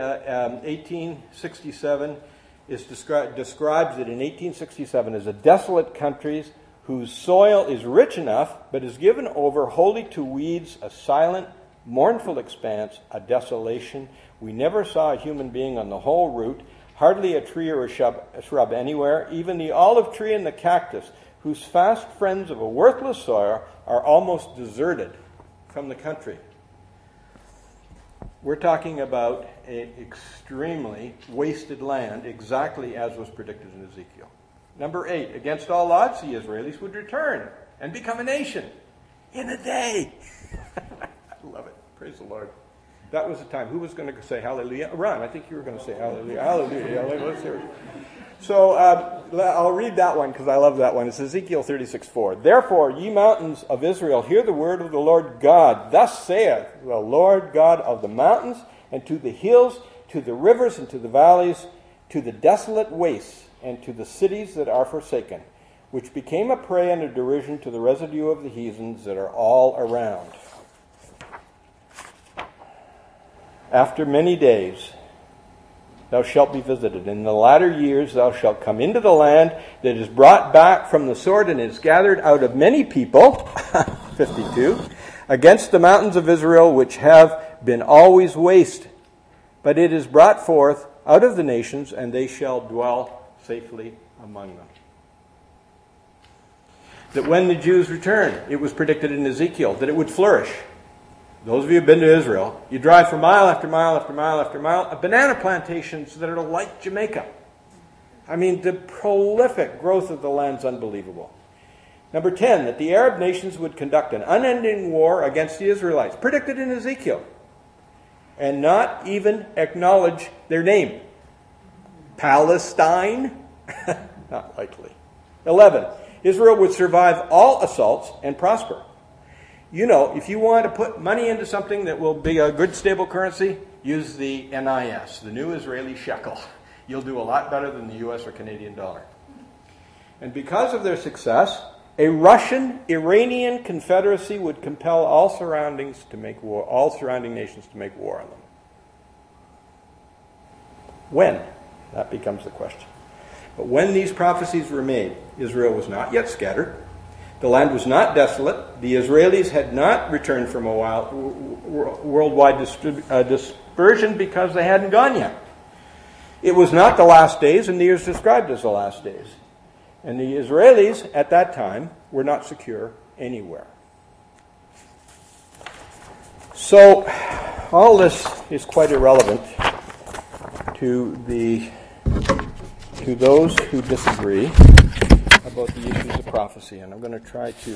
1867, describes it in 1867 as a desolate country whose soil is rich enough, but is given over wholly to weeds, a silent, mournful expanse, a desolation. We never saw a human being on the whole route, hardly a tree or a shrub anywhere, even the olive tree and the cactus, whose fast friends of a worthless soil are almost deserted from the country. We're talking about an extremely wasted land, exactly as was predicted in Ezekiel. Number 8, against all odds, the Israelis would return and become a nation in a day. I love it. Praise the Lord. That was the time. Who was going to say hallelujah? Ron, I think you were going to say hallelujah. Hallelujah. Let's hear it. So I'll read that one because I love that one. It's Ezekiel 36:4. Therefore, ye mountains of Israel, hear the word of the Lord God. Thus saith the Lord God of the mountains, and to the hills, to the rivers, and to the valleys, to the desolate wastes, and to the cities that are forsaken, which became a prey and a derision to the residue of the heathens that are all around. After many days thou shalt be visited. In the latter years thou shalt come into the land that is brought back from the sword and is gathered out of many people, 52, against the mountains of Israel, which have been always waste. But it is brought forth out of the nations, and they shall dwell safely among them. That when the Jews return, it was predicted in Ezekiel that it would flourish. Those of you who have been to Israel, you drive for mile after mile after mile after mile of banana plantations that are like Jamaica. I mean, the prolific growth of the land's unbelievable. Number 10, that the Arab nations would conduct an unending war against the Israelites, predicted in Ezekiel, and not even acknowledge their name. Palestine? Not likely. 11, Israel would survive all assaults and prosper. You know, if you want to put money into something that will be a good stable currency, use the NIS, the new Israeli shekel. You'll do a lot better than the US or Canadian dollar. And because of their success, a Russian-Iranian confederacy would compel all surrounding nations to make war on them. When? That becomes the question. But when these prophecies were made, Israel was not yet scattered. The land was not desolate. The Israelis had not returned from a worldwide dispersion because they hadn't gone yet. It was not the last days, and neither is described as the last days. And the Israelis at that time were not secure anywhere. So all this is quite irrelevant to those who disagree about the issues of prophecy, and I'm going to try to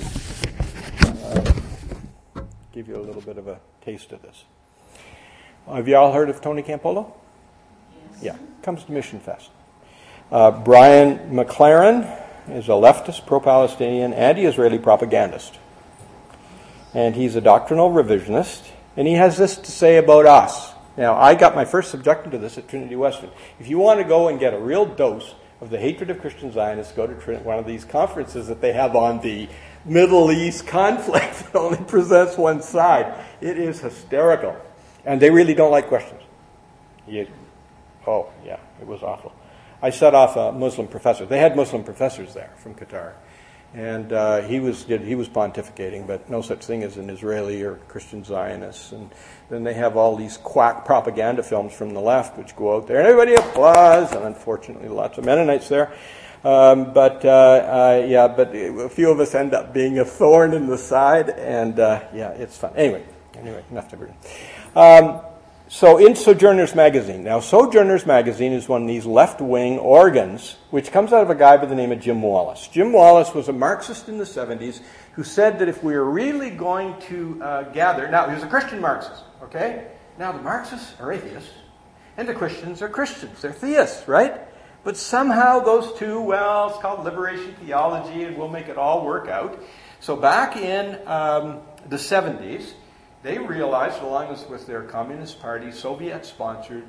give you a little bit of a taste of this. Have you all heard of Tony Campolo? Yes. Yeah, comes to Mission Fest. Brian McLaren is a leftist, pro-Palestinian, anti-Israeli propagandist, and he's a doctrinal revisionist, and he has this to say about us. Now, I got my first subjected to this at Trinity Western. If you want to go and get a real dose of the hatred of Christian Zionists, go to one of these conferences that they have on the Middle East conflict that only presents one side. It is hysterical. And they really don't like questions. It was awful. I set off a Muslim professor. They had Muslim professors there from Qatar. And he was pontificating, but no such thing as an Israeli or Christian Zionist. And then they have all these quack propaganda films from the left which go out there, and everybody applauds, and unfortunately lots of Mennonites there. But a few of us end up being a thorn in the side, and it's fun. Anyway, enough to read. So in Sojourners Magazine. Now, Sojourners Magazine is one of these left-wing organs which comes out of a guy by the name of Jim Wallis. Jim Wallis was a Marxist in the 70s who said that if we were really going to gather... Now, he was a Christian Marxist, okay? Now, the Marxists are atheists, and the Christians are Christians. They're theists, right? But somehow those two, it's called liberation theology, and we'll make it all work out. So back in the 70s... they realized, along with their Communist Party, Soviet-sponsored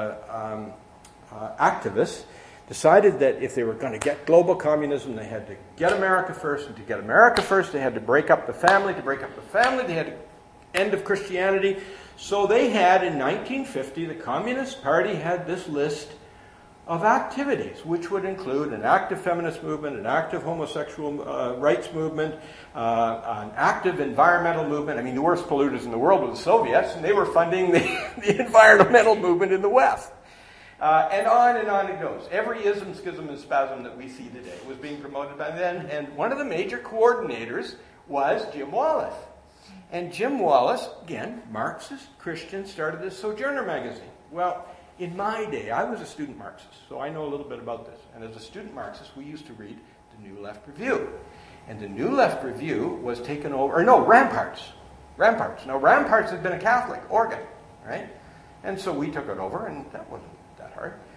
activists, decided that if they were going to get global communism, they had to get America first. And to get America first, they had to break up the family. To break up the family, they had to end of Christianity. So they had, in 1950, the Communist Party had this list of activities, which would include an active feminist movement, an active homosexual rights movement, an active environmental movement. I mean, the worst polluters in the world were the Soviets, and they were funding the environmental movement in the West. And on it goes. Every ism, schism, and spasm that we see today was being promoted by then, and one of the major coordinators was Jim Wallis. And Jim Wallis, again, Marxist, Christian, started this Sojourner magazine. Well, in my day, I was a student Marxist, so I know a little bit about this. And as a student Marxist, we used to read the New Left Review. And the New Left Review was taken over, Ramparts. Now, Ramparts had been a Catholic organ, right? And so we took it over, and that wasn't that hard.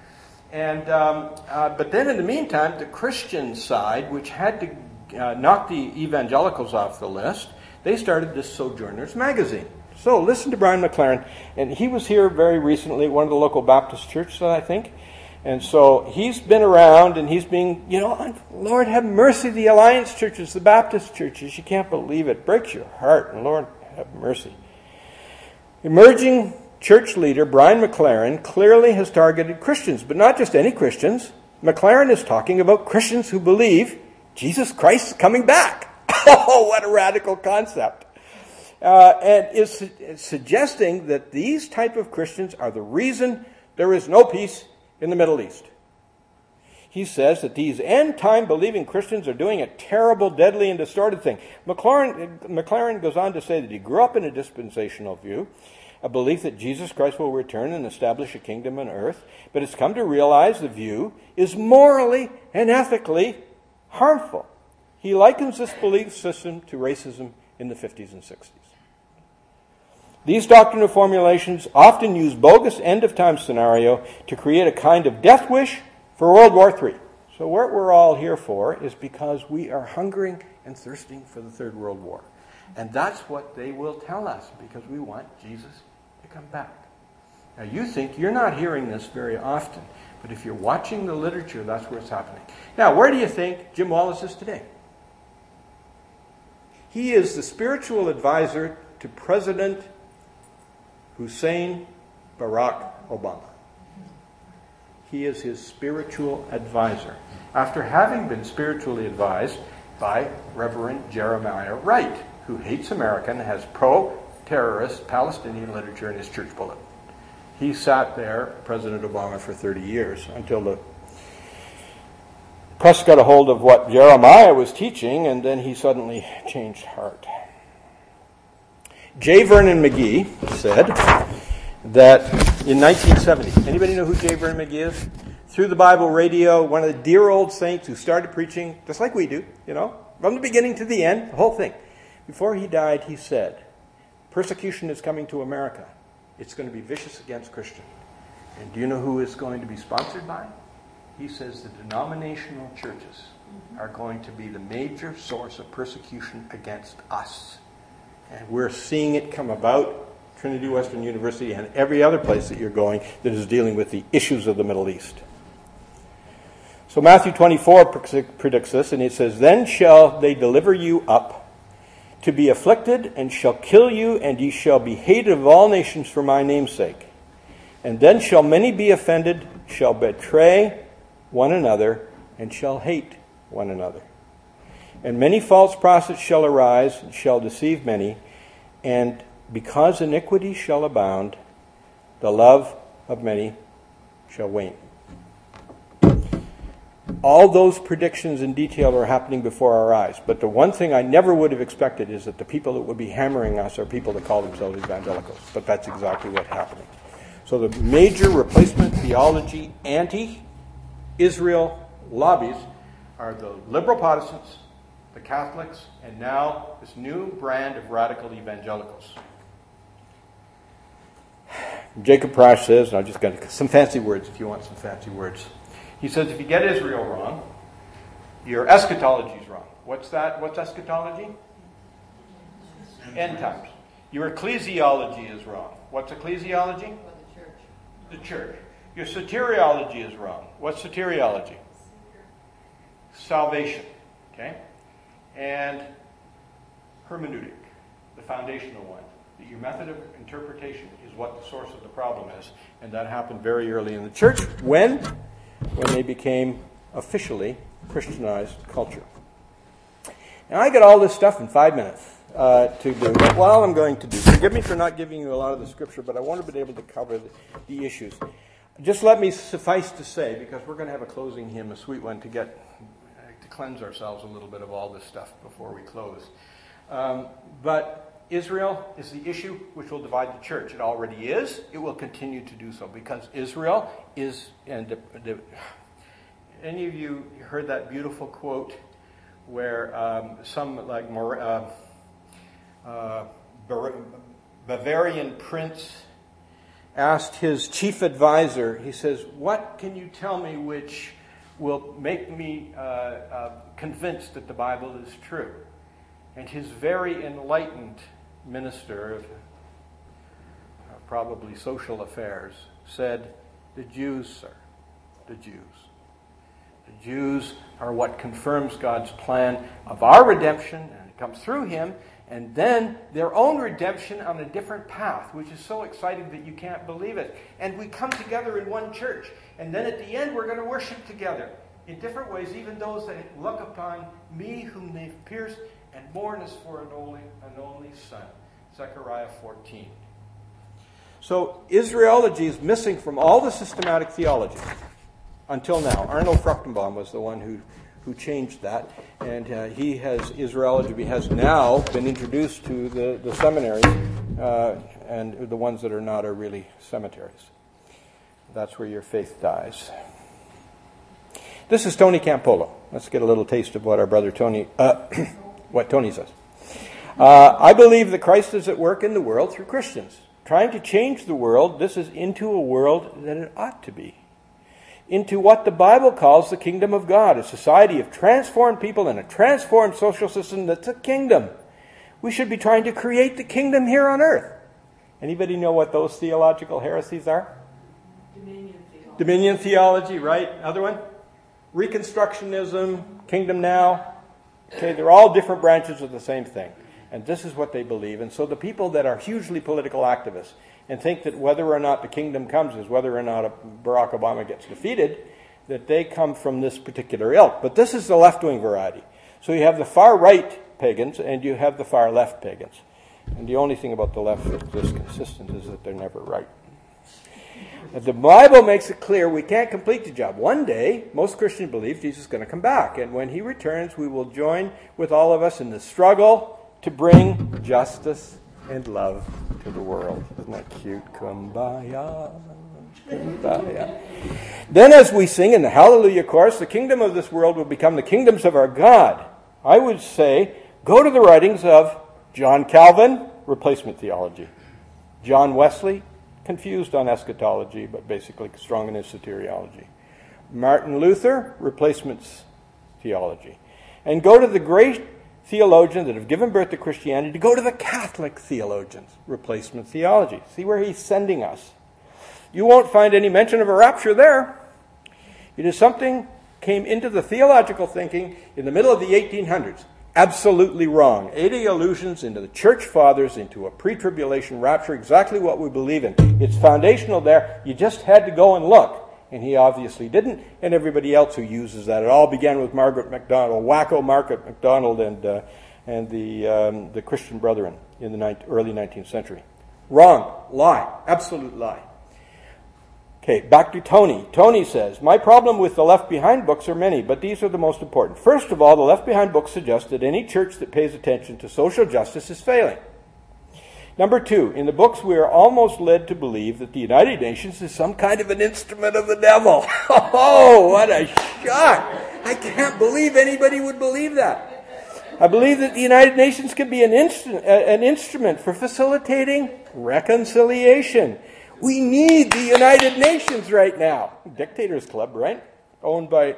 But then in the meantime, the Christian side, which had to knock the evangelicals off the list, they started this Sojourners magazine. So listen to Brian McLaren, and he was here very recently at one of the local Baptist churches, I think. And so he's been around, and he's being, Lord have mercy, the Alliance churches, the Baptist churches. You can't believe it. Breaks your heart, and Lord have mercy. Emerging church leader Brian McLaren clearly has targeted Christians, but not just any Christians. McLaren is talking about Christians who believe Jesus Christ is coming back. Oh, what a radical concept. And is suggesting that these type of Christians are the reason there is no peace in the Middle East. He says that these end-time believing Christians are doing a terrible, deadly, and distorted thing. McLaren goes on to say that he grew up in a dispensational view, a belief that Jesus Christ will return and establish a kingdom on earth, but has come to realize the view is morally and ethically harmful. He likens this belief system to racism in the 50s and 60s. These doctrinal formulations often use bogus end-of-time scenario to create a kind of death wish for World War III. So what we're all here for is because we are hungering and thirsting for the Third World War. And that's what they will tell us, because we want Jesus to come back. Now you think you're not hearing this very often, but if you're watching the literature, that's where it's happening. Now, where do you think Jim Wallace is today? He is the spiritual advisor to President Hussein Barack Obama. He is his spiritual advisor, after having been spiritually advised by Reverend Jeremiah Wright, who hates America and has pro-terrorist Palestinian literature in his church bulletin. He sat there, President Obama, for 30 years, until the press got a hold of what Jeremiah was teaching, and then he suddenly changed heart. J. Vernon McGee said that in 1970, anybody know who J. Vernon McGee is? Through the Bible Radio, one of the dear old saints who started preaching just like we do, from the beginning to the end, the whole thing. Before he died, he said, persecution is coming to America. It's going to be vicious against Christians. And do you know who it's going to be sponsored by? He says the denominational churches are going to be the major source of persecution against us. And we're seeing it come about, Trinity Western University and every other place that you're going that is dealing with the issues of the Middle East. So Matthew 24 predicts this, and it says, then shall they deliver you up to be afflicted, and shall kill you, and ye shall be hated of all nations for my name's sake. And then shall many be offended, shall betray one another, and shall hate one another. And many false prophets shall arise, and shall deceive many, and because iniquity shall abound, the love of many shall wane. All those predictions in detail are happening before our eyes. But the one thing I never would have expected is that the people that would be hammering us are people that call themselves evangelicals. But that's exactly what's happening. So the major replacement theology anti-Israel lobbies are the liberal Protestants, the Catholics, and now this new brand of radical evangelicals. Jacob Prasch says, and I've just got some fancy words if you want some fancy words. He says if you get Israel wrong, your eschatology is wrong. What's that? What's eschatology? End times. Your ecclesiology is wrong. What's ecclesiology? The church. Your soteriology is wrong. What's soteriology? Salvation. Okay? And hermeneutic, the foundational one. That your method of interpretation is what the source of the problem is. And that happened very early in the church. When they became officially Christianized culture. Now I got all this stuff in 5 minutes to do. But what I'm going to do, forgive me for not giving you a lot of the scripture, but I want to be able to cover the issues. Just let me suffice to say, because we're going to have a closing hymn, a sweet one, to cleanse ourselves a little bit of all this stuff before we close. But Israel is the issue which will divide the church. It already is. It will continue to do so because Israel is. And any of you heard that beautiful quote where some like Bavarian prince asked his chief advisor, he says, "What can you tell me which will make me convinced that the Bible is true?" And his very enlightened minister of probably social affairs said, "The Jews, sir, the Jews. The Jews are what confirms God's plan of our redemption, and it comes through him, and then their own redemption on a different path, which is so exciting that you can't believe it. And we come together in one church, and then at the end we're going to worship together in different ways, even those that look upon me whom they've pierced and mourn as for an only son." Zechariah 14. So Israelology is missing from all the systematic theology until now. Arnold Fruchtenbaum was the one who changed that, and Israelology has now been introduced to the seminaries, and the ones that are not are really cemeteries. That's where your faith dies. This is Tony Campolo. Let's get a little taste of what our brother Tony, what Tony says. "I believe that Christ is at work in the world through Christians, trying to change the world. This is into a world that it ought to be. Into what the Bible calls the kingdom of God, a society of transformed people and a transformed social system that's a kingdom. We should be trying to create the kingdom here on earth." Anybody know what those theological heresies are? Dominion theology, right? Other one? Reconstructionism, kingdom now. Okay, they're all different branches of the same thing. And this is what they believe. And so the people that are hugely political activists and think that whether or not the kingdom comes is whether or not Barack Obama gets defeated, that they come from this particular ilk. But this is the left-wing variety. So you have the far-right pagans and you have the far-left pagans. And the only thing about the left that's consistent is that they're never right. The Bible makes it clear we can't complete the job. One day, most Christians believe Jesus is going to come back. And when he returns, we will join with all of us in the struggle to bring justice and love to the world. Isn't that cute? Kumbaya, kumbaya. Then as we sing in the Hallelujah chorus, the kingdom of this world will become the kingdoms of our God. I would say, go to the writings of John Calvin, replacement theology. John Wesley, confused on eschatology, but basically strong in his soteriology. Martin Luther, replacements theology. And go to the great theologians that have given birth to Christianity, to go to the Catholic theologians, replacement theology. See where he's sending us. You won't find any mention of a rapture there. It is something came into the theological thinking in the middle of the 1800s. Absolutely wrong. 80 allusions into the church fathers, into a pre-tribulation rapture, exactly what we believe in. It's foundational there. You just had to go and look. And he obviously didn't, and everybody else who uses that. It all began with Margaret MacDonald, wacko Margaret MacDonald, and the Christian Brethren in the early 19th century. Wrong. Lie. Absolute lie. Okay, back to Tony. Tony says, "My problem with the Left Behind books are many, but these are the most important. First of all, the Left Behind books suggest that any church that pays attention to social justice is failing. Number two, in the books we are almost led to believe that the United Nations is some kind of an instrument of the devil." Oh, what a shock! I can't believe anybody would believe that. I believe that the United Nations can be an instrument for facilitating reconciliation. We need the United Nations right now. Dictators Club, right? Owned by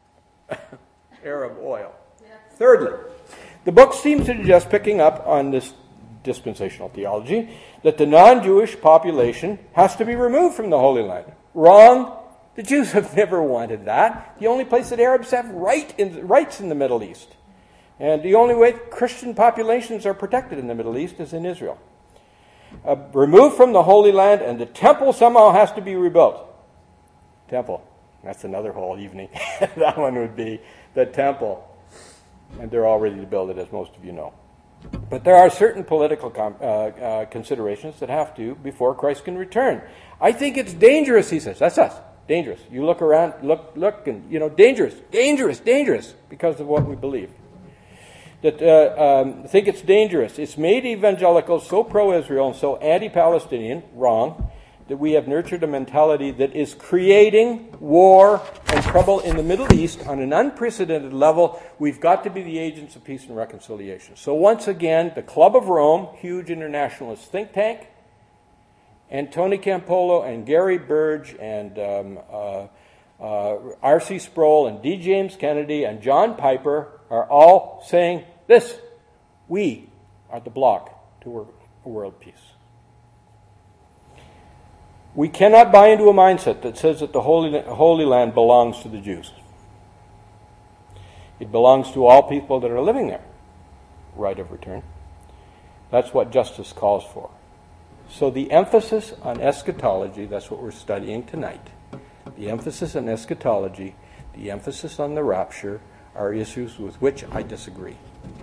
Arab oil. Thirdly, the book seems to suggest, picking up on this dispensational theology, that the non-Jewish population has to be removed from the Holy Land. Wrong. The Jews have never wanted that. The only place that Arabs have rights in the Middle East. And the only way Christian populations are protected in the Middle East is in Israel. Removed from the Holy Land, and the temple somehow has to be rebuilt. Temple. That's another whole evening. That one would be the temple. And they're all ready to build it, as most of you know. But there are certain political considerations that have to before Christ can return. I think it's dangerous, he says. That's us. Dangerous. You look around, look, and, dangerous, because of what we believe. That think it's dangerous. It's made evangelicals so pro-Israel and so anti-Palestinian, wrong, that we have nurtured a mentality that is creating war and trouble in the Middle East on an unprecedented level. We've got to be the agents of peace and reconciliation. So once again, the Club of Rome, huge internationalist think tank, and Tony Campolo and Gary Burge and R.C. Sproul and D. James Kennedy and John Piper are all saying this: we are the block to world peace. We cannot buy into a mindset that says that the Holy Land belongs to the Jews. It belongs to all people that are living there. Right of return. That's what justice calls for. So the emphasis on eschatology, that's what we're studying tonight. The emphasis on eschatology, the emphasis on the rapture, are issues with which I disagree.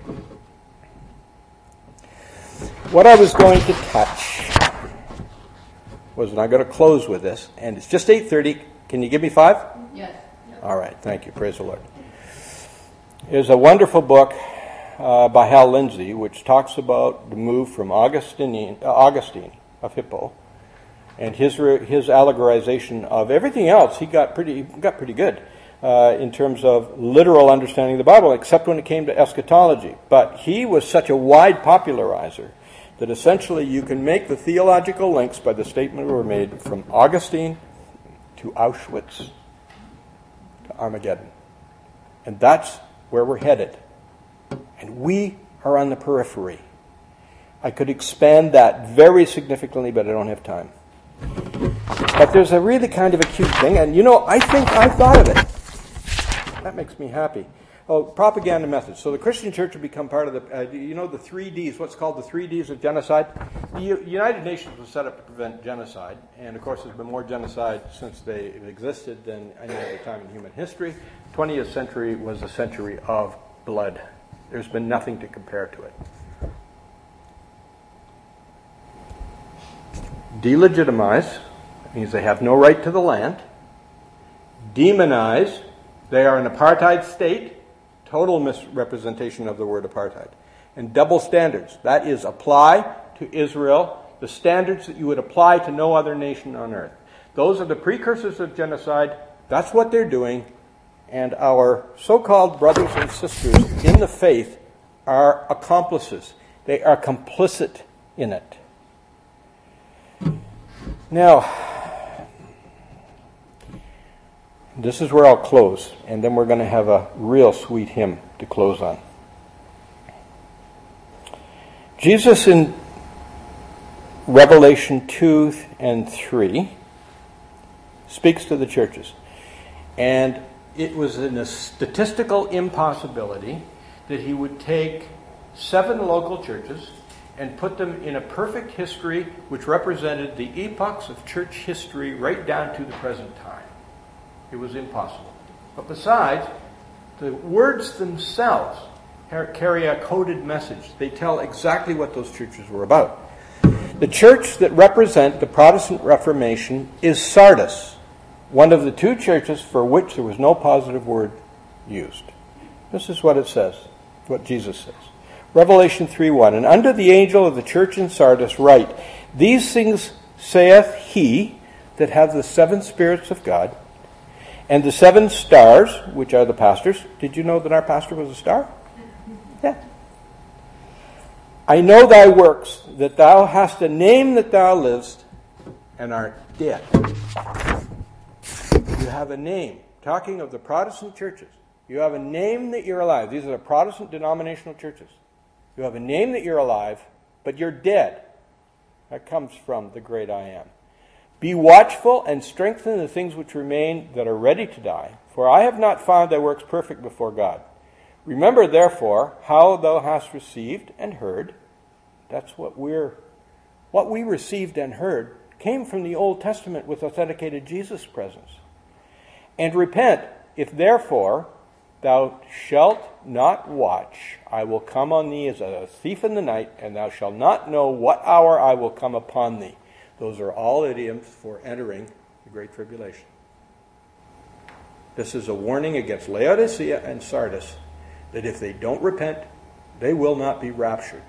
What I was going to touch was, and I'm going to close with this, and it's just 8:30. Can you give me 5? Yes. All right, thank you. Praise the Lord. There's a wonderful book by Hal Lindsey, which talks about the move from Augustine of Hippo, and his allegorization of everything else. He got pretty good in terms of literal understanding of the Bible, except when it came to eschatology. But he was such a wide popularizer that essentially you can make the theological links by the statement that were made from Augustine to Auschwitz to Armageddon. And that's where we're headed. And we are on the periphery. I could expand that very significantly, but I don't have time. But there's a really kind of a cute thing, and I think I thought of it. That makes me happy. Oh, propaganda methods. So the Christian church will become part of the, the 3 Ds, what's called the 3 Ds of genocide. The United Nations was set up to prevent genocide, and of course there's been more genocide since they existed than any other time in human history. 20th century was a century of blood. There's been nothing to compare to it. Delegitimize means they have no right to the land. Demonize, they are an apartheid state. Total misrepresentation of the word apartheid. And double standards, that is, apply to Israel the standards that you would apply to no other nation on earth. Those are the precursors of genocide. That's what they're doing. And our so-called brothers and sisters in the faith are accomplices. They are complicit in it. Now, this is where I'll close, and then we're going to have a real sweet hymn to close on. Jesus in Revelation 2 and 3 speaks to the churches. And it was a statistical impossibility that he would take 7 local churches and put them in a perfect history which represented the epochs of church history right down to the present time. It was impossible. But besides, the words themselves carry a coded message. They tell exactly what those churches were about. The church that represents the Protestant Reformation is Sardis, one of the 2 churches for which there was no positive word used. This is what it says, what Jesus says. Revelation 3:1, and unto the angel of the church in Sardis write, these things saith he that hath the 7 spirits of God, and the 7 stars, which are the pastors. Did you know that our pastor was a star? Yeah. I know thy works, that thou hast a name that thou livest, and art dead. You have a name. Talking of the Protestant churches. You have a name that you're alive. These are the Protestant denominational churches. You have a name that you're alive, but you're dead. That comes from the great I am. Be watchful and strengthen the things which remain that are ready to die, for I have not found thy works perfect before God. Remember, therefore, how thou hast received and heard. That's what we received and heard came from the Old Testament with authenticated Jesus' presence. And repent, if therefore thou shalt not watch, I will come on thee as a thief in the night, and thou shalt not know what hour I will come upon thee. Those are all idioms for entering the Great Tribulation. This is a warning against Laodicea and Sardis that if they don't repent, they will not be raptured.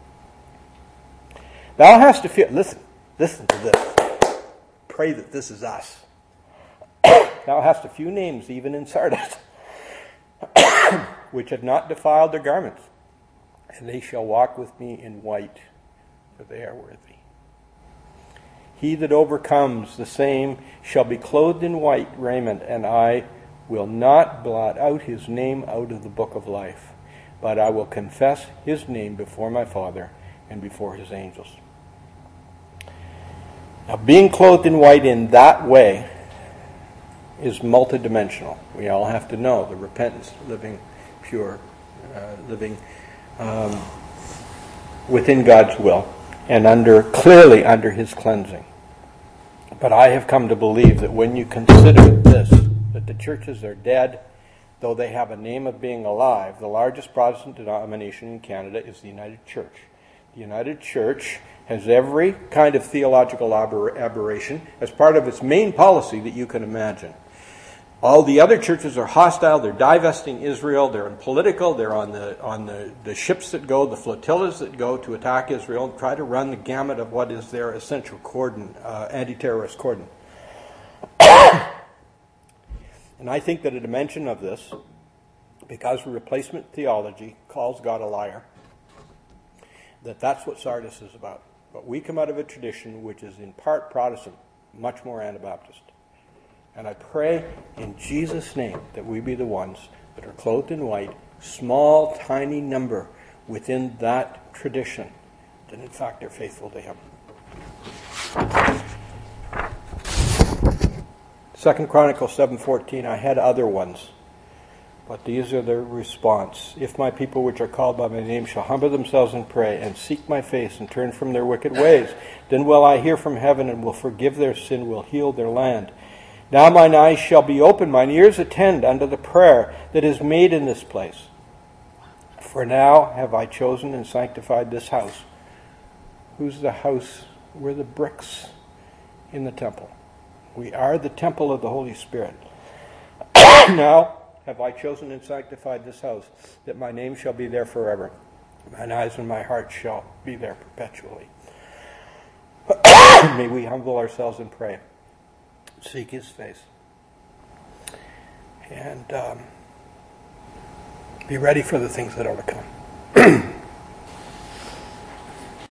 Thou hast to fear. Listen to this. Pray that this is us. Thou hast a few names even in Sardis, which have not defiled their garments, and they shall walk with me in white, for they are worthy. He that overcomes, the same shall be clothed in white raiment, and I will not blot out his name out of the book of life, but I will confess his name before my Father and before his angels. Now, being clothed in white in that way is multidimensional. We all have to know the repentance, living pure, living within God's will and clearly under his cleansing. But I have come to believe that when you consider this, that the churches are dead, though they have a name of being alive, the largest Protestant denomination in Canada is the United Church. The United Church has every kind of theological aberration as part of its main policy that you can imagine. All the other churches are hostile. They're divesting Israel. They're political. They're on the ships that go, the flotillas that go to attack Israel and try to run the gamut of what is their essential cordon, anti-terrorist cordon. And I think that a dimension of this, because replacement theology calls God a liar, that's what Sardis is about. But we come out of a tradition which is in part Protestant, much more Anabaptist. And I pray in Jesus' name that we be the ones that are clothed in white, small, tiny number within that tradition, that in fact are faithful to him. 2 Chronicles 7:14, I had other ones, but these are the response. If my people which are called by my name shall humble themselves and pray, and seek my face, and turn from their wicked ways, then will I hear from heaven, and will forgive their sin, will heal their land. Now mine eyes shall be open, mine ears attend unto the prayer that is made in this place. For now have I chosen and sanctified this house. Who's the house? We're the bricks in the temple. We are the temple of the Holy Spirit. Now have I chosen and sanctified this house, that my name shall be there forever. Mine eyes and my heart shall be there perpetually. May we humble ourselves and pray. Seek his face. And be ready for the things that are to come.